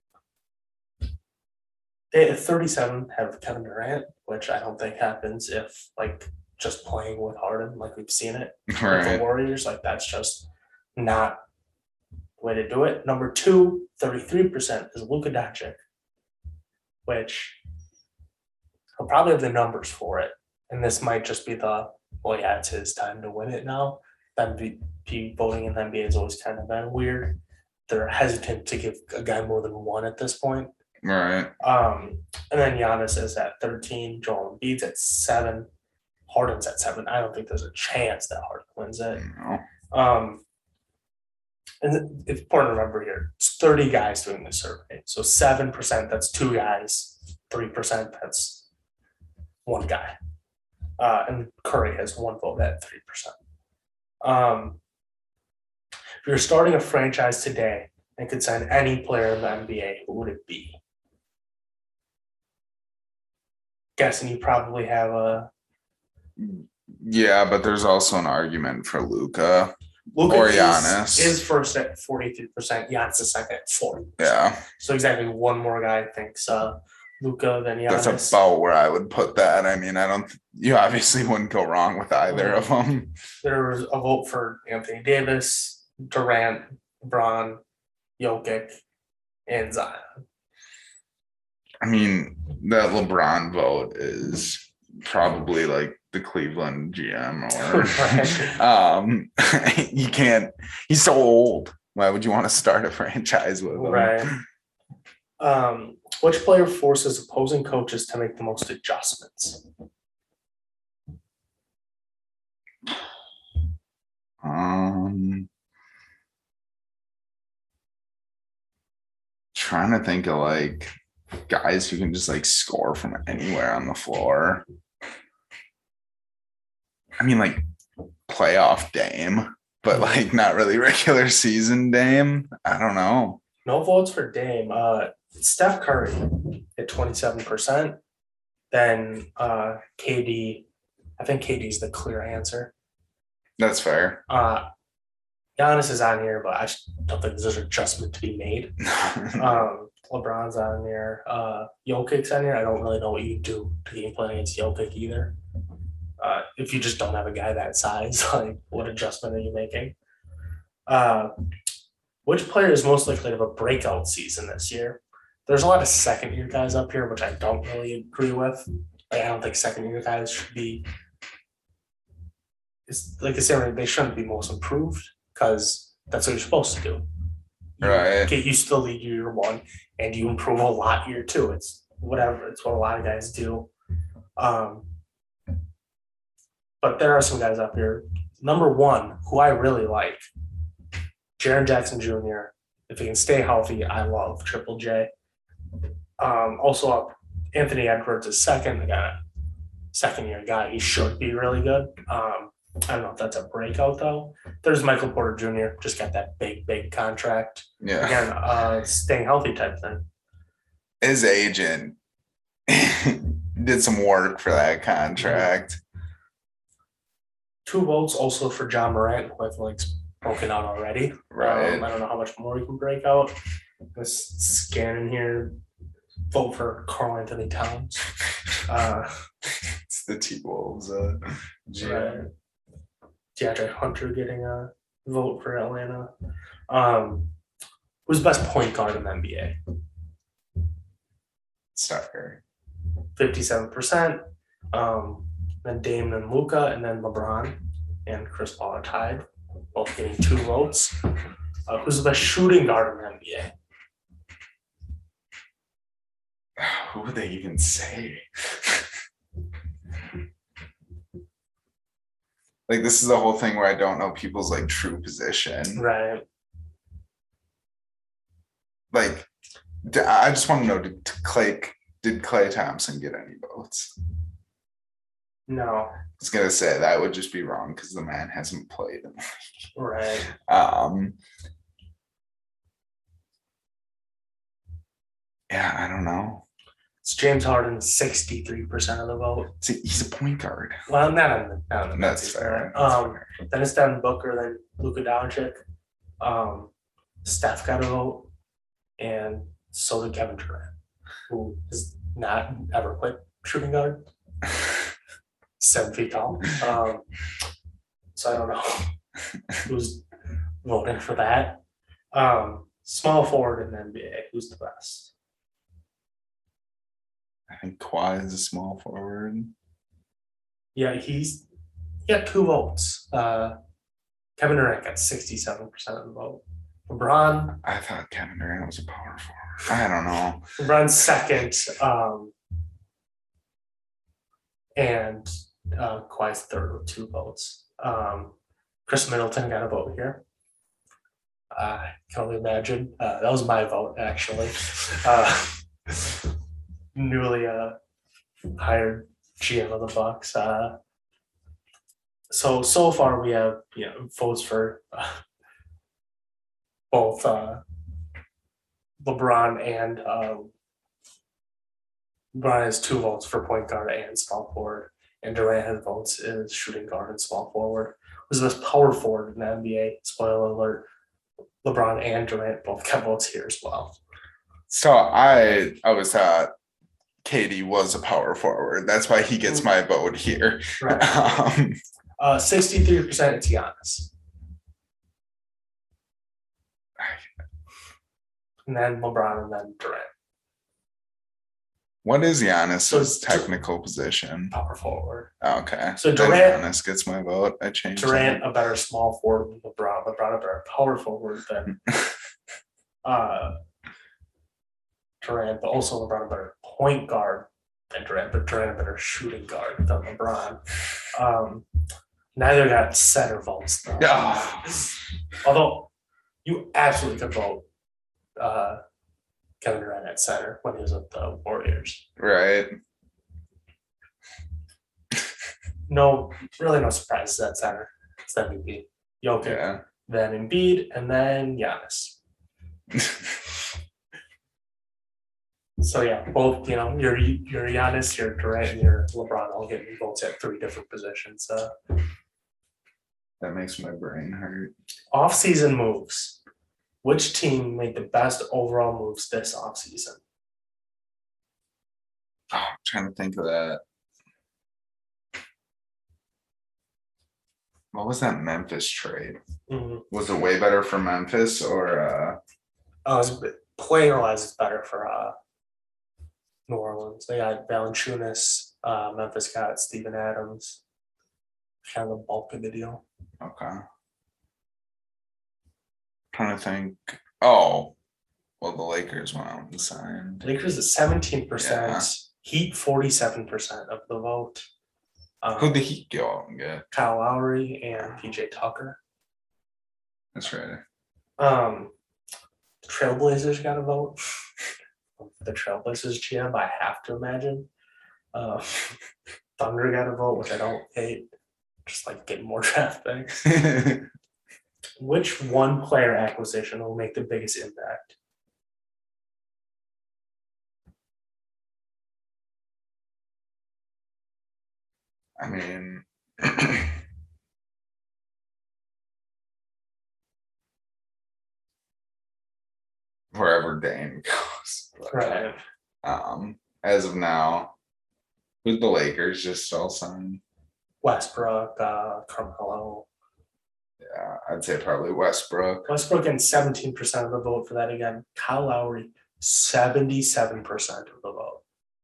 they at thirty-seven have Kevin Durant, which I don't think happens if like just playing with Harden, like we've seen it with the Right. Warriors. Like that's just not the way to do it. Number two, thirty-three percent is Luka Doncic, which he'll probably have the numbers for it. And this might just be the, well, yeah, it's his time to win it now. M V P voting in the N B A has always kind of been weird. They're hesitant to give a guy more than one at this point. Right. Um, and then Giannis is at thirteen, Joel Embiid's at seven, Harden's at seven. I don't think there's a chance that Harden wins it. No. Um, and it's important to remember here, it's thirty guys doing the survey. So seven percent, that's two guys. three percent, that's one guy. Uh, and Curry has one vote at three percent. Um, if you're starting a franchise today and could sign any player in the N B A, who would it be? Guessing you probably have a Yeah, but there's also an argument for Luka. Luka Or is, Giannis. is first at forty-three percent. Giannis is second at forty. Yeah, So exactly one more guy thinks uh, Luka than Giannis. that's about where I would put that. I mean, I don't. You obviously wouldn't go wrong with either of them. There was a vote for Anthony Davis, Durant, LeBron, Jokic, and Zion. I mean, that LeBron vote is probably like the Cleveland G M or Right. um you can't he's so old. Why would you want to start a franchise with him? Right. Um, which player forces opposing coaches to make the most adjustments? Um trying to think of like guys who can just like score from anywhere on the floor. I mean, like playoff Dame, but like not really regular season Dame. I don't know. No votes for Dame. Uh, Steph Curry at twenty-seven percent. Then uh, K D. I think K D is the clear answer. That's fair. Uh, Giannis is on here, but I don't think there's an adjustment to be made. Um, LeBron's on there. Uh, Jokic's on here. I don't really know what you do to game plan against Jokic either. Uh, if you just don't have a guy that size, like what adjustment are you making? Uh, which player is most likely to have a breakout season this year? There's a lot of second year guys up here, which I don't really agree with. Like, I don't think second year guys should be. It's like I said, they shouldn't be most improved because that's what you're supposed to do. You Right. get used to the league year one, and you improve a lot year two. It's whatever. It's what a lot of guys do. Um, but there are some guys up here. Number one, who I really like, Jaren Jackson Junior, If he can stay healthy, I love Triple J. Um, also up, Anthony Edwards is second. They got a second year guy. He should be really good. Um, I don't know if that's a breakout though. There's Michael Porter Junior Just got that big, big contract. Yeah. Again, uh, staying healthy type thing. His agent did some work for that contract. Two votes also for John Morant, who I feel like's broken out already. Right. Um, I don't know how much more he can break out. Just scanning here. Vote for Karl Anthony Towns. Uh, it's the T Wolves. Uh, right. DeAndre Hunter getting a vote for Atlanta. Um, who's the best point guard in the N B A? Steph Curry. fifty-seven percent. Um, then Dame and Luka, and then LeBron and Chris Paul are tied, both getting two votes. Uh, who's the best shooting guard in the N B A? Who would they even say? Like, this is the whole thing where I don't know people's like true position. Right. Like, I just want to know, did Clay, did Klay Thompson get any votes? No. I was gonna say that would just be wrong because the man hasn't played. Right. Um. Yeah, I don't know. It's James Harden, sixty-three percent of the vote. See, he's a point guard. Well, not on the, not on the That's fair. That's um, fair. Then it's Devin Booker, then Luka Doncic. Um, Steph got a vote, and so did Kevin Durant, who has not ever played shooting guard. Seven feet tall. Um, so I don't know who's voting for that. Um, small forward in the N B A, who's the best? I think Kawhi is a small forward. Yeah, he's he got two votes. Uh, Kevin Durant got sixty-seven percent of the vote. LeBron. I thought Kevin Durant was a power forward. I don't know. LeBron's second, um, and uh, Kawhi's third with two votes. Um, Chris Middleton got a vote here. Uh, I can only imagine. Uh, that was my vote, actually. Uh, newly uh, hired G M of the Bucks. Uh, so so far we have you know votes for uh, both uh, LeBron and um, LeBron has two votes for point guard and small forward, and Durant has votes as shooting guard and small forward. Who's the best power forward in the N B A? Spoiler alert: LeBron and Durant both got votes here as well. So I always thought K D was a power forward. That's why he gets my vote here. Right. Um, uh, sixty-three percent it's Giannis. And then LeBron and then Durant. What is Giannis's So, technical position? Power forward. Okay. So Then Durant- Giannis gets my vote. I changed Durant that. a better small forward than LeBron. LeBron a better power forward than uh, Durant, but also LeBron a better point guard than Durant, but Durant a better shooting guard than LeBron. Um, neither got center votes though. Yeah. Although you absolutely could vote uh, Kevin Durant at center when he was with the Warriors. Right. No, really no surprises at center. It's M V P. Jokic, Yeah. then Embiid, and then Giannis. So yeah, both you know, your your Giannis, your Durant, and your LeBron all getting votes at three different positions. Uh, That makes my brain hurt. off-season moves. Which team made the best overall moves this off-season? Oh, I'm trying to think of that. What was that Memphis trade? Mm-hmm. Was it way better for Memphis or uh Uh, player-wise, it's better for uh, New Orleans. They got Valanciunas. Uh, Memphis got Steven Adams. Kind of the bulk of the deal. okay. Trying to think. Oh, well, the Lakers went out and signed. Lakers at seventeen percent. Yeah. Heat forty-seven percent of the vote. Um, Who'd the Heat go out and get? Kyle Lowry and P J Tucker. That's right. Um, Trailblazers got a vote. The Trailblazers G M, I have to imagine. Uh, Thunder got a vote, which I don't hate. Just like getting more draft picks. Which one player acquisition will make the biggest impact? I mean, wherever Dame goes. But, Right. Um, as of now, who's the Lakers just all signed? Westbrook, uh, Carmelo. Yeah, I'd say probably Westbrook. Westbrook getting seventeen percent of the vote for that again. Kyle Lowry, seventy-seven percent of the vote.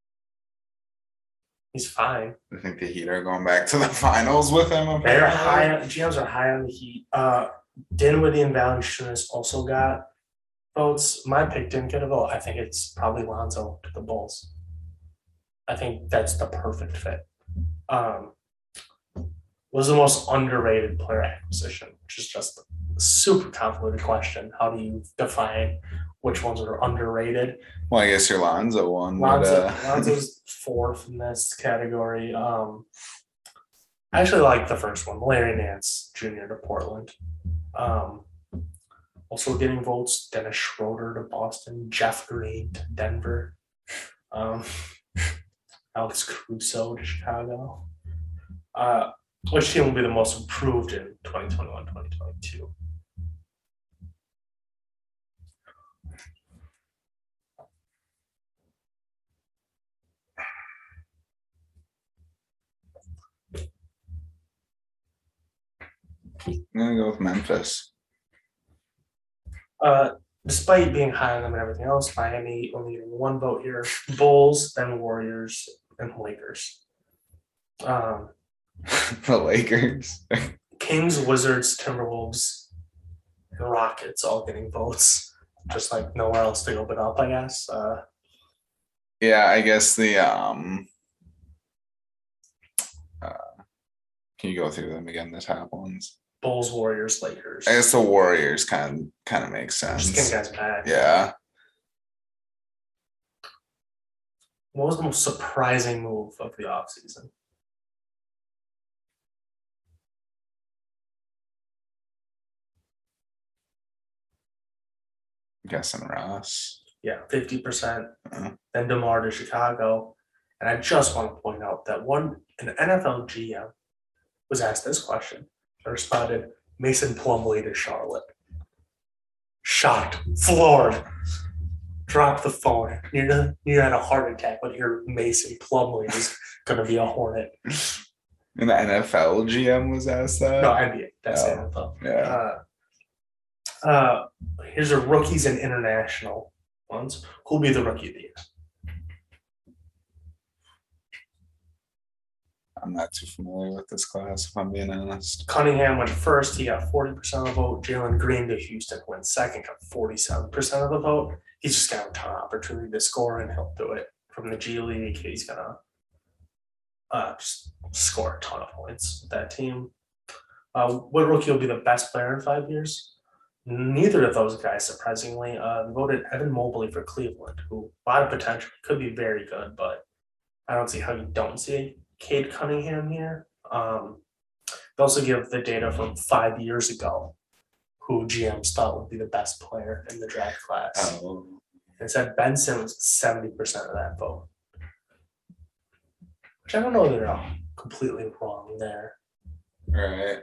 He's fine. I think the Heat are going back to the finals with him. They're high. G Ms are high on the Heat. Uh, Dinwiddie and Valanciunas also got votes. My pick didn't get a vote. I think it's probably Lonzo to the Bulls. I think that's the perfect fit. Um, was the most underrated player acquisition, which is just a super convoluted question. How do you define which ones are underrated? Well, I guess your Lonzo one. Lonzo, But, uh... Lonzo's fourth in this category. Um, I actually like the first one, Larry Nance Junior to Portland. Um, also getting votes, Dennis Schroeder to Boston, Jeff Green to Denver, um, Alex Caruso to Chicago. Uh, which team will be the most improved in twenty twenty-one, twenty twenty-two? I'm gonna go with Memphis. Uh, despite being high on them and everything else, Miami only getting one vote here. Bulls, then Warriors, and Lakers. Um, The Lakers. Kings, Wizards, Timberwolves, and Rockets all getting votes. Just like nowhere else to open up, I guess. Uh, Yeah, I guess the um. Uh, can you go through them again? The top ones. Bulls, Warriors, Lakers. I guess the Warriors kind of kind of makes Just getting sense. guys back. Yeah. What was the most surprising move of the offseason? I'm guessing Ross. Yeah, fifty percent. Uh-huh. Then DeMar to Chicago. And I just want to point out that one an N F L G M was asked this question. I responded, Mason Plumlee to Charlotte. Shocked, floored. Drop the phone. You're you had a heart attack when you hear Mason Plumlee is going to be a Hornet. And the N F L G M was asked that? No, N B A. That's Oh, N F L. Yeah. Uh, uh, here's a rookies and international ones. Who'll be the rookie of the year? I'm not too familiar with this class, if I'm being honest. Cunningham went first. He got forty percent of the vote. Jalen Green to Houston went second, got forty-seven percent of the vote. He's just got a ton of opportunity to score, and he'll do it from the G League. He's going to uh, just score a ton of points with that team. Uh, what rookie will be the best player in five years? Neither of those guys, surprisingly, uh, voted Evan Mobley for Cleveland, who a lot of potential, could be very good, but I don't see how you don't see Cade Cunningham here. Um, they also give the data from five years ago, who G Ms thought would be the best player in the draft class. Oh. It said Ben Simmons, seventy percent of that vote. Which I don't know that they're completely wrong there. Right.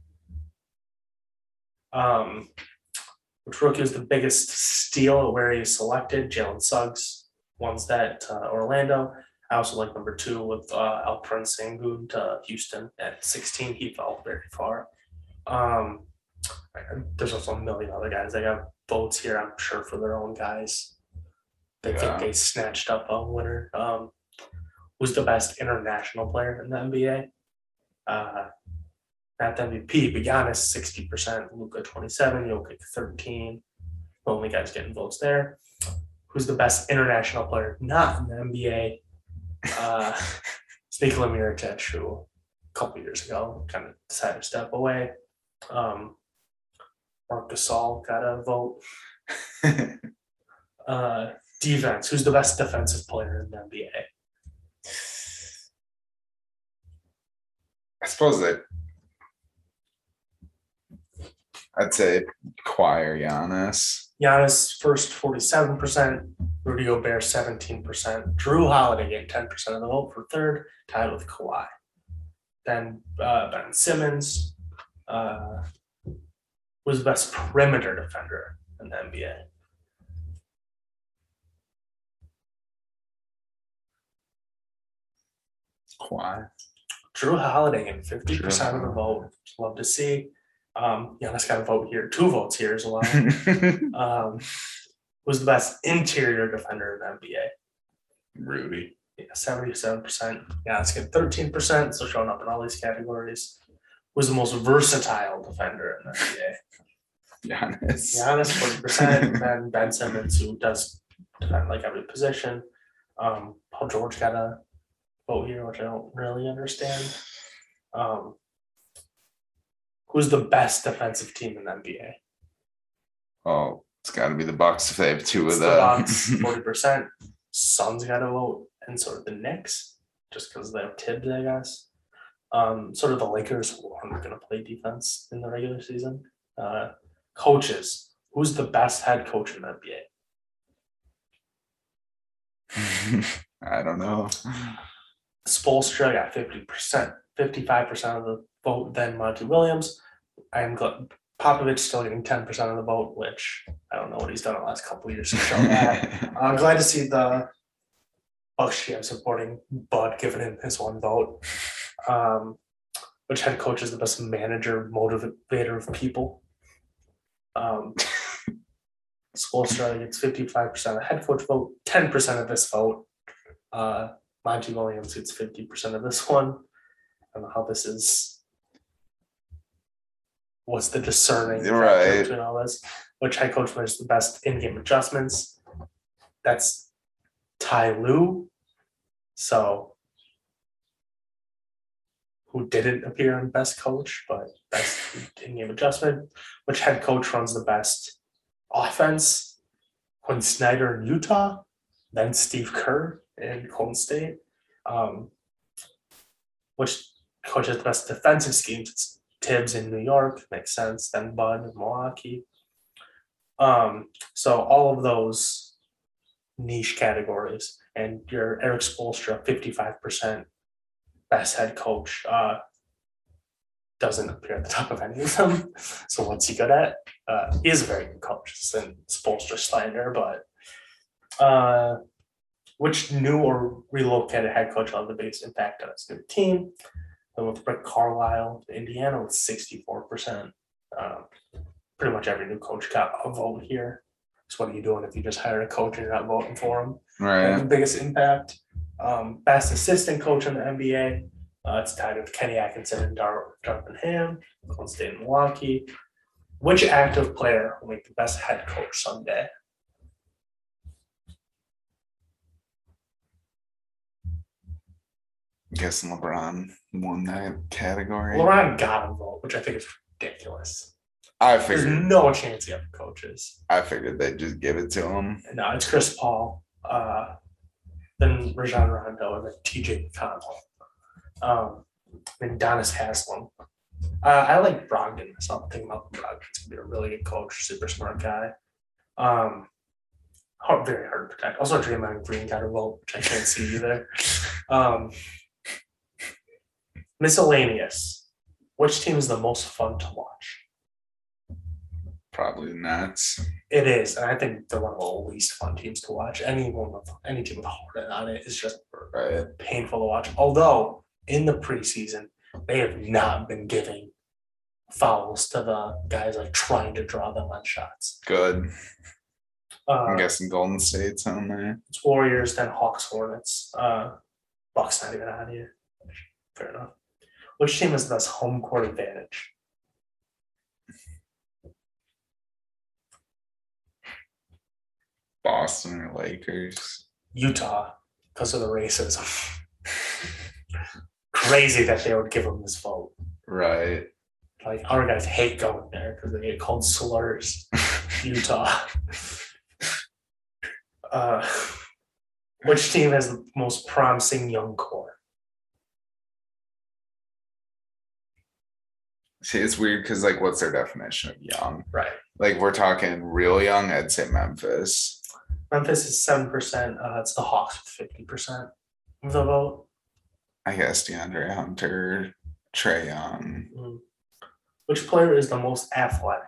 Um, which rookie was the biggest steal where he was selected? Jalen Suggs, one's that uh, Orlando. I also like number two with uh, Alperen Sengun to Houston at sixteen. He fell very far. Um, there's also a million other guys that got votes here, I'm sure, for their own guys. They Yeah. think they snatched up a winner. Um, who's the best international player in the N B A? Uh, not the M V P, but Giannis sixty percent, Luka twenty-seven, Jokic thirteen. The only guys getting votes there. Who's the best international player not in the N B A? Uh, Nikola Mirotic, who a couple years ago kind of decided to step away. Um, Marc Gasol got a vote. Uh, defense. Who's the best defensive player in the N B A? I suppose that I'd say Kawhi or Giannis. Giannis first forty-seven percent, Rudy Gobert seventeen percent, Drew Holiday getting ten percent of the vote for third, tied with Kawhi. Then uh, Ben Simmons uh, was the best perimeter defender in the N B A. Kawhi. Drew Holiday getting fifty percent of the vote. Love to see. Um, Giannis got a vote here, two votes here as well. um, was the best interior defender in the N B A. Rudy. Yeah, seventy-seven percent. Yeah, it's getting thirteen percent, so showing up in all these categories. Was the most versatile defender in the N B A. Giannis. Giannis, forty percent, and Ben Simmons, who does defend like every position. Um, Paul George got a vote here, which I don't really understand. Um, who's the best defensive team in the N B A? Oh, it's got to be the Bucks if they have two It's of the them. Bucks, forty percent. Suns got a vote, and sort of the Knicks, just because they have Tibbs, I guess. Um, sort of the Lakers who aren't going to play defense in the regular season. Uh, coaches, who's the best head coach in the N B A? I don't know. Spoelstra got fifty percent, fifty-five percent of the vote, then Monty Williams. I'm glad Popovich still getting ten percent of the vote, which I don't know what he's done in the last couple of years to show that. I'm glad to see the Bucks G M supporting Bud, giving him his one vote. Um, which head coach is the best manager, motivator of people? Um, Spoelstra gets fifty-five percent of the head coach vote, ten percent of this vote. Uh, Monty Williams gets fifty percent of this one. I don't know how this is. What's the discerning factor Right. between all this? Which head coach makes the best in-game adjustments? That's Ty Lue. So, who didn't appear on best coach, but best in-game adjustment. Which head coach runs the best offense? Quinn Snyder in Utah, then Steve Kerr in Golden State. Um, which coach has the best defensive schemes? It's Tibbs in New York, makes sense. Then Bud in Milwaukee. Um, so all of those niche categories, and your Eric Spoelstra, fifty-five percent best head coach, uh, doesn't appear at the top of any of them. So what's he good at? Uh, he is a very good coach. It's in Spoelstra slander, but uh, which new or relocated head coach will have the biggest impact on his new team? And with Rick Carlisle, Indiana with sixty-four percent. Um, pretty much every new coach got a vote here. So what are you doing if you just hired a coach and you're not voting for him? Right. The biggest impact. Um, best assistant coach in the N B A. Uh, it's tied with Kenny Atkinson and Dar- Darvin Ham, Golden State and Milwaukee. Which active player will make the best head coach someday? I'm guessing LeBron won that category. LeBron got a vote, which I think is ridiculous. I There's figured. no chance the other coaches. I figured they'd just give it to him. No, it's Chris Paul, uh, then Rajon Rondo, and then T J McConnell. Um, and Donis Haslam. Uh, I like Brogdon. I saw thinking about Brogdon's gonna be a really good coach, super smart guy. Um, hard, very hard to protect. Also, Draymond Green got a vote, which I can't see either. Um, miscellaneous. Which team is the most fun to watch? Probably Nets. It is, and I think they're one of the least fun teams to watch. Anyone with any team with Harden on it is just Right. painful to watch. Although in the preseason, they have not been giving fouls to the guys like trying to draw them on shots. Good. I'm Uh, guessing Golden State's on there. it's Warriors, then Hawks, Hornets. Uh, Bucks not even on here. Fair enough. Which team has the best home court advantage? Boston or Lakers. Utah, because of the racism. Crazy that they would give them this vote. Right. Like, our guys hate going there because they get called slurs. Utah. Uh, which team has the most promising young core? See, it's weird because, like, what's their definition of young? Right. Like, we're talking real young, I'd say Memphis. Memphis is seven percent. Uh, it's the Hawks with fifty percent of the vote. I guess DeAndre Hunter, Trae Young. Mm. Which player is the most athletic?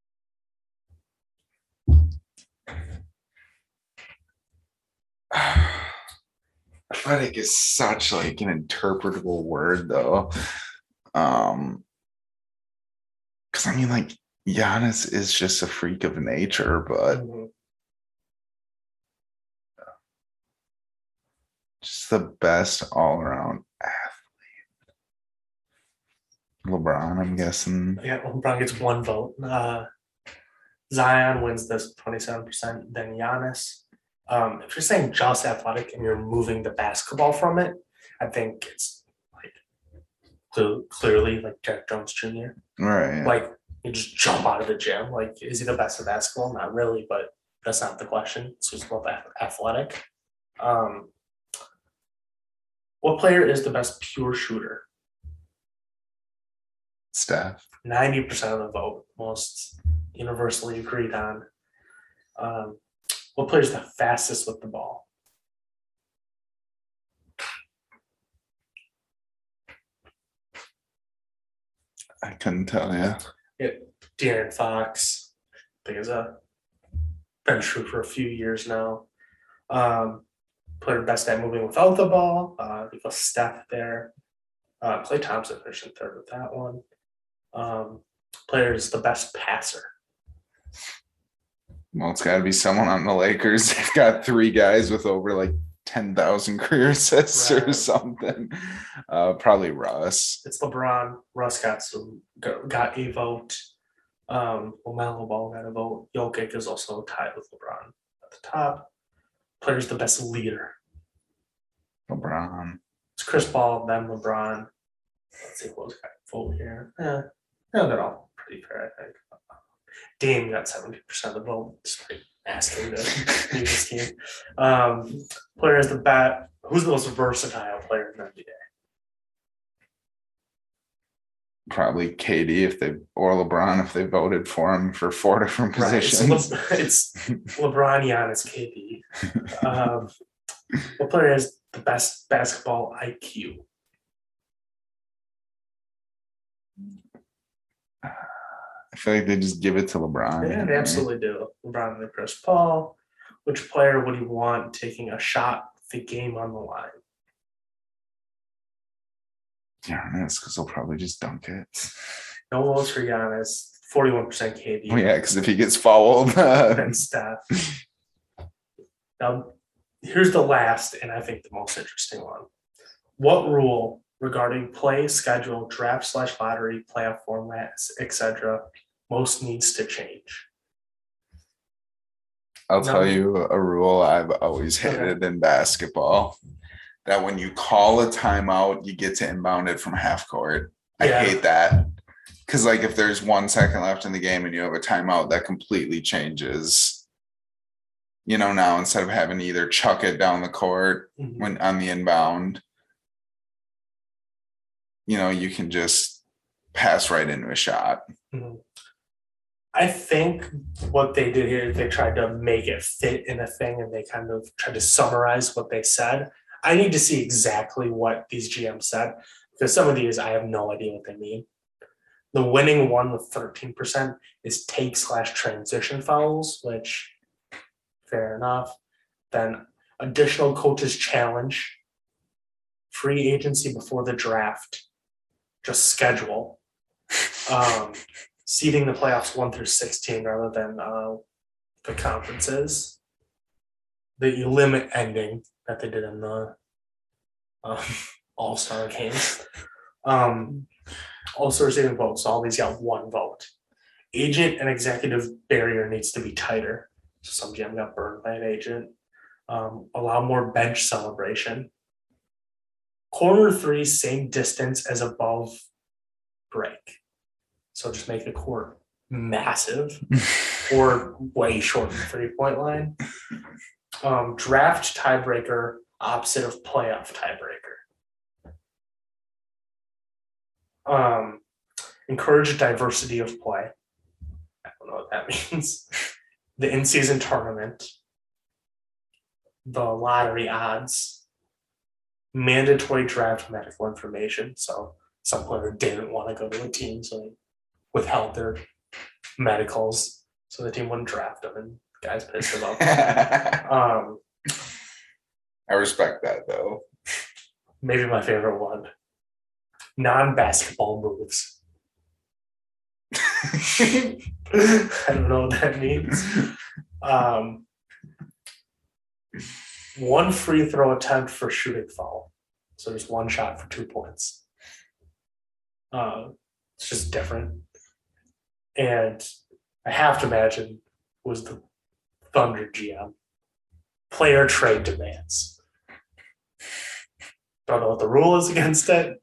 Athletic is such like an interpretable word, though. Um, because I mean, like, Giannis is just a freak of nature, but Mm-hmm. just the best all around athlete. LeBron, I'm guessing. Yeah, LeBron gets one vote. Uh, Zion wins this twenty-seven percent, then Giannis. Um, if you're saying just athletic and you're moving the basketball from it, I think it's like cl- clearly like Jack Jones Junior Right. Like you just jump out of the gym. Like, is he the best at basketball? Not really, but that's not the question. It's just about athletic. Um, what player is the best pure shooter? Steph. ninety percent of the vote, most universally agreed on. Um, what player is the fastest with the ball? I couldn't tell you. It, De'Aaron Fox, I think is a been true for a few years now. Um, player best at moving without the ball. Uh, we got Steph there. Uh, Klay Thompson finished in third with that one. Um, player is the best passer. Well, it's got to be someone on the Lakers. They've got three guys with over like ten thousand career assists right. or something. Uh, probably Russ. It's LeBron. Russ got some got a vote. Um, LaMelo Ball got a vote. Jokic is also tied with LeBron at the top. Player's the best leader. LeBron. It's Chris Paul, then LeBron. Let's see who's got a vote here. Yeah, yeah, they're all pretty fair, I think. Dame got seventy percent of the vote, despite asking to leave this team. Um, player is the bat. Who's the most versatile player in the N B A? Probably K D if they or LeBron if they voted for him for four different positions. Right, so Le- it's LeBron, Giannis, K D. Um, what player has the best basketball I Q? I feel like they just give it to LeBron. Yeah, they absolutely do. LeBron and Chris Paul. Which player would you want taking a shot with the game on the line? Giannis, because he'll probably just dunk it. No votes for Giannis. forty-one percent K D. Oh, yeah, because if he gets fouled. Then Steph. Now, here's the last, and I think the most interesting one. What rule regarding play, schedule, draft slash lottery, playoff formats, et cetera, most needs to change? I'll no. tell you a rule I've always hated okay. in basketball. That when you call a timeout, you get to inbound it from half court. I yeah. hate that. Because, like, if there's one second left in the game and you have a timeout, that completely changes. You know, now instead of having to either chuck it down the court mm-hmm. when on the inbound, you know, you can just pass right into a shot. Mm-hmm. I think what they did here is they tried to make it fit in a thing and they kind of tried to summarize what they said. I need to see exactly what these G Ms said because some of these I have no idea what they mean. The winning one with thirteen percent is take slash transition fouls, which fair enough. Then additional coaches challenge, free agency before the draft, just schedule, um, seeding the playoffs one through sixteen rather than uh, the conferences, the limit ending that they did in the um, All-Star games. Um, also receiving votes. So all these got one vote. Agent and executive barrier needs to be tighter. So some G M got burned by an agent. Um, allow more bench celebration. Corner three, same distance as above break. So just make the court massive or way short of the three-point line. Um, draft tiebreaker, opposite of playoff tiebreaker. Um, encourage diversity of play. I don't know what that means. The in-season tournament. The lottery odds. Mandatory draft medical information. So some player didn't want to go to a team, so they withheld their medicals so the team wouldn't draft them, and guys pissed about that. um, I respect that though. Maybe my favorite one. Non-basketball moves. I don't know what that means. Um, one free throw attempt for shooting foul. So there's one shot for two points. Uh, it's just different. And I have to imagine was the Thunder G M. Player trade demands. Don't know what the rule is against it.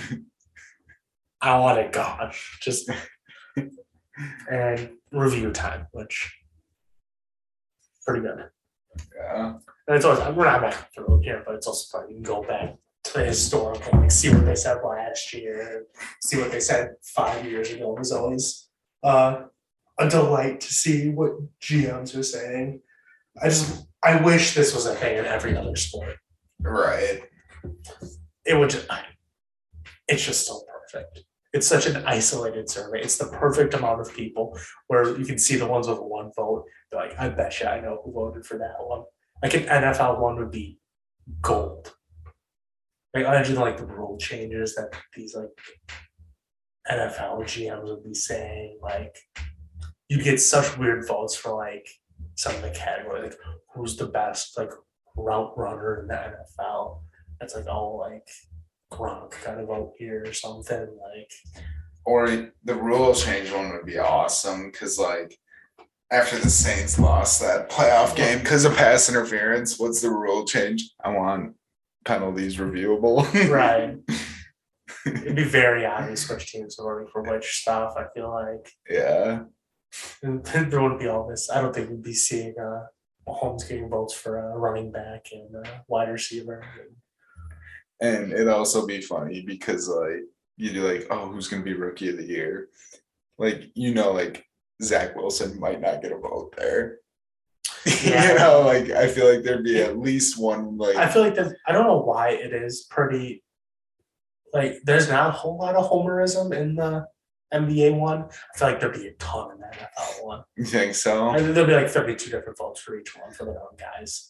I want it gone. Just and review time, which pretty good. Yeah. And it's always we're not back through here, but it's also fun. You can go back to the historical, like see what they said last year, see what they said five years ago. It was always uh, a delight to see what G Ms are saying. I just I wish this was a thing in every other sport. Right. It would just, it's just so perfect. It's such an isolated survey. It's the perfect amount of people where you can see the ones with one vote. They're like, I bet you I know who voted for that one. Like an N F L one would be gold. Like imagine like the rule changes that these like N F L G Ms would be saying. Like you get such weird votes for like some of the category, like who's the best like route runner in the N F L. It's like, oh, like Gronk kind of vote here or something like. Or the rule change one would be awesome because, like, after the Saints lost that playoff game because of pass interference, what's the rule change? I want penalties reviewable. Right. It'd be very obvious which teams are voting for which stuff. I feel like. Yeah. And there wouldn't be all this. I don't think we'd be seeing uh, Mahomes getting votes for a running back and a wide receiver. And, And it'd also be funny because like you do like, oh, who's gonna be rookie of the year? Like, you know, like Zach Wilson might not get a vote there. Yeah. You know, like I feel like there'd be at least one like I feel like that I don't know why it is pretty like there's not a whole lot of homerism in the N B A one. I feel like there'd be a ton in the N F L one. You think so? I think there'll be like thirty-two different votes for each one for their own guys.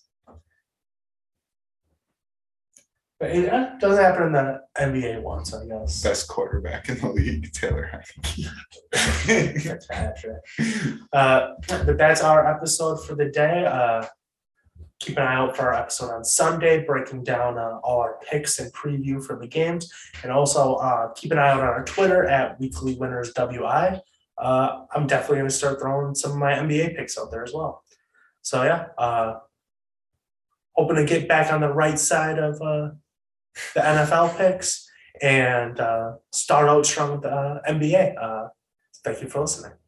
But it uh, doesn't happen in the N B A one, so I guess. Best quarterback in the league, Taylor Heineke. uh, but that's our episode for the day. Uh, keep an eye out for our episode on Sunday, breaking down uh, all our picks and preview for the games. And also uh, keep an eye out on our Twitter at Weekly Winners W I. Uh, I'm definitely going to start throwing some of my N B A picks out there as well. So, yeah, uh, hoping to get back on the right side of uh, the N F L picks and uh, start out strong with the uh, N B A. Uh, thank you for listening.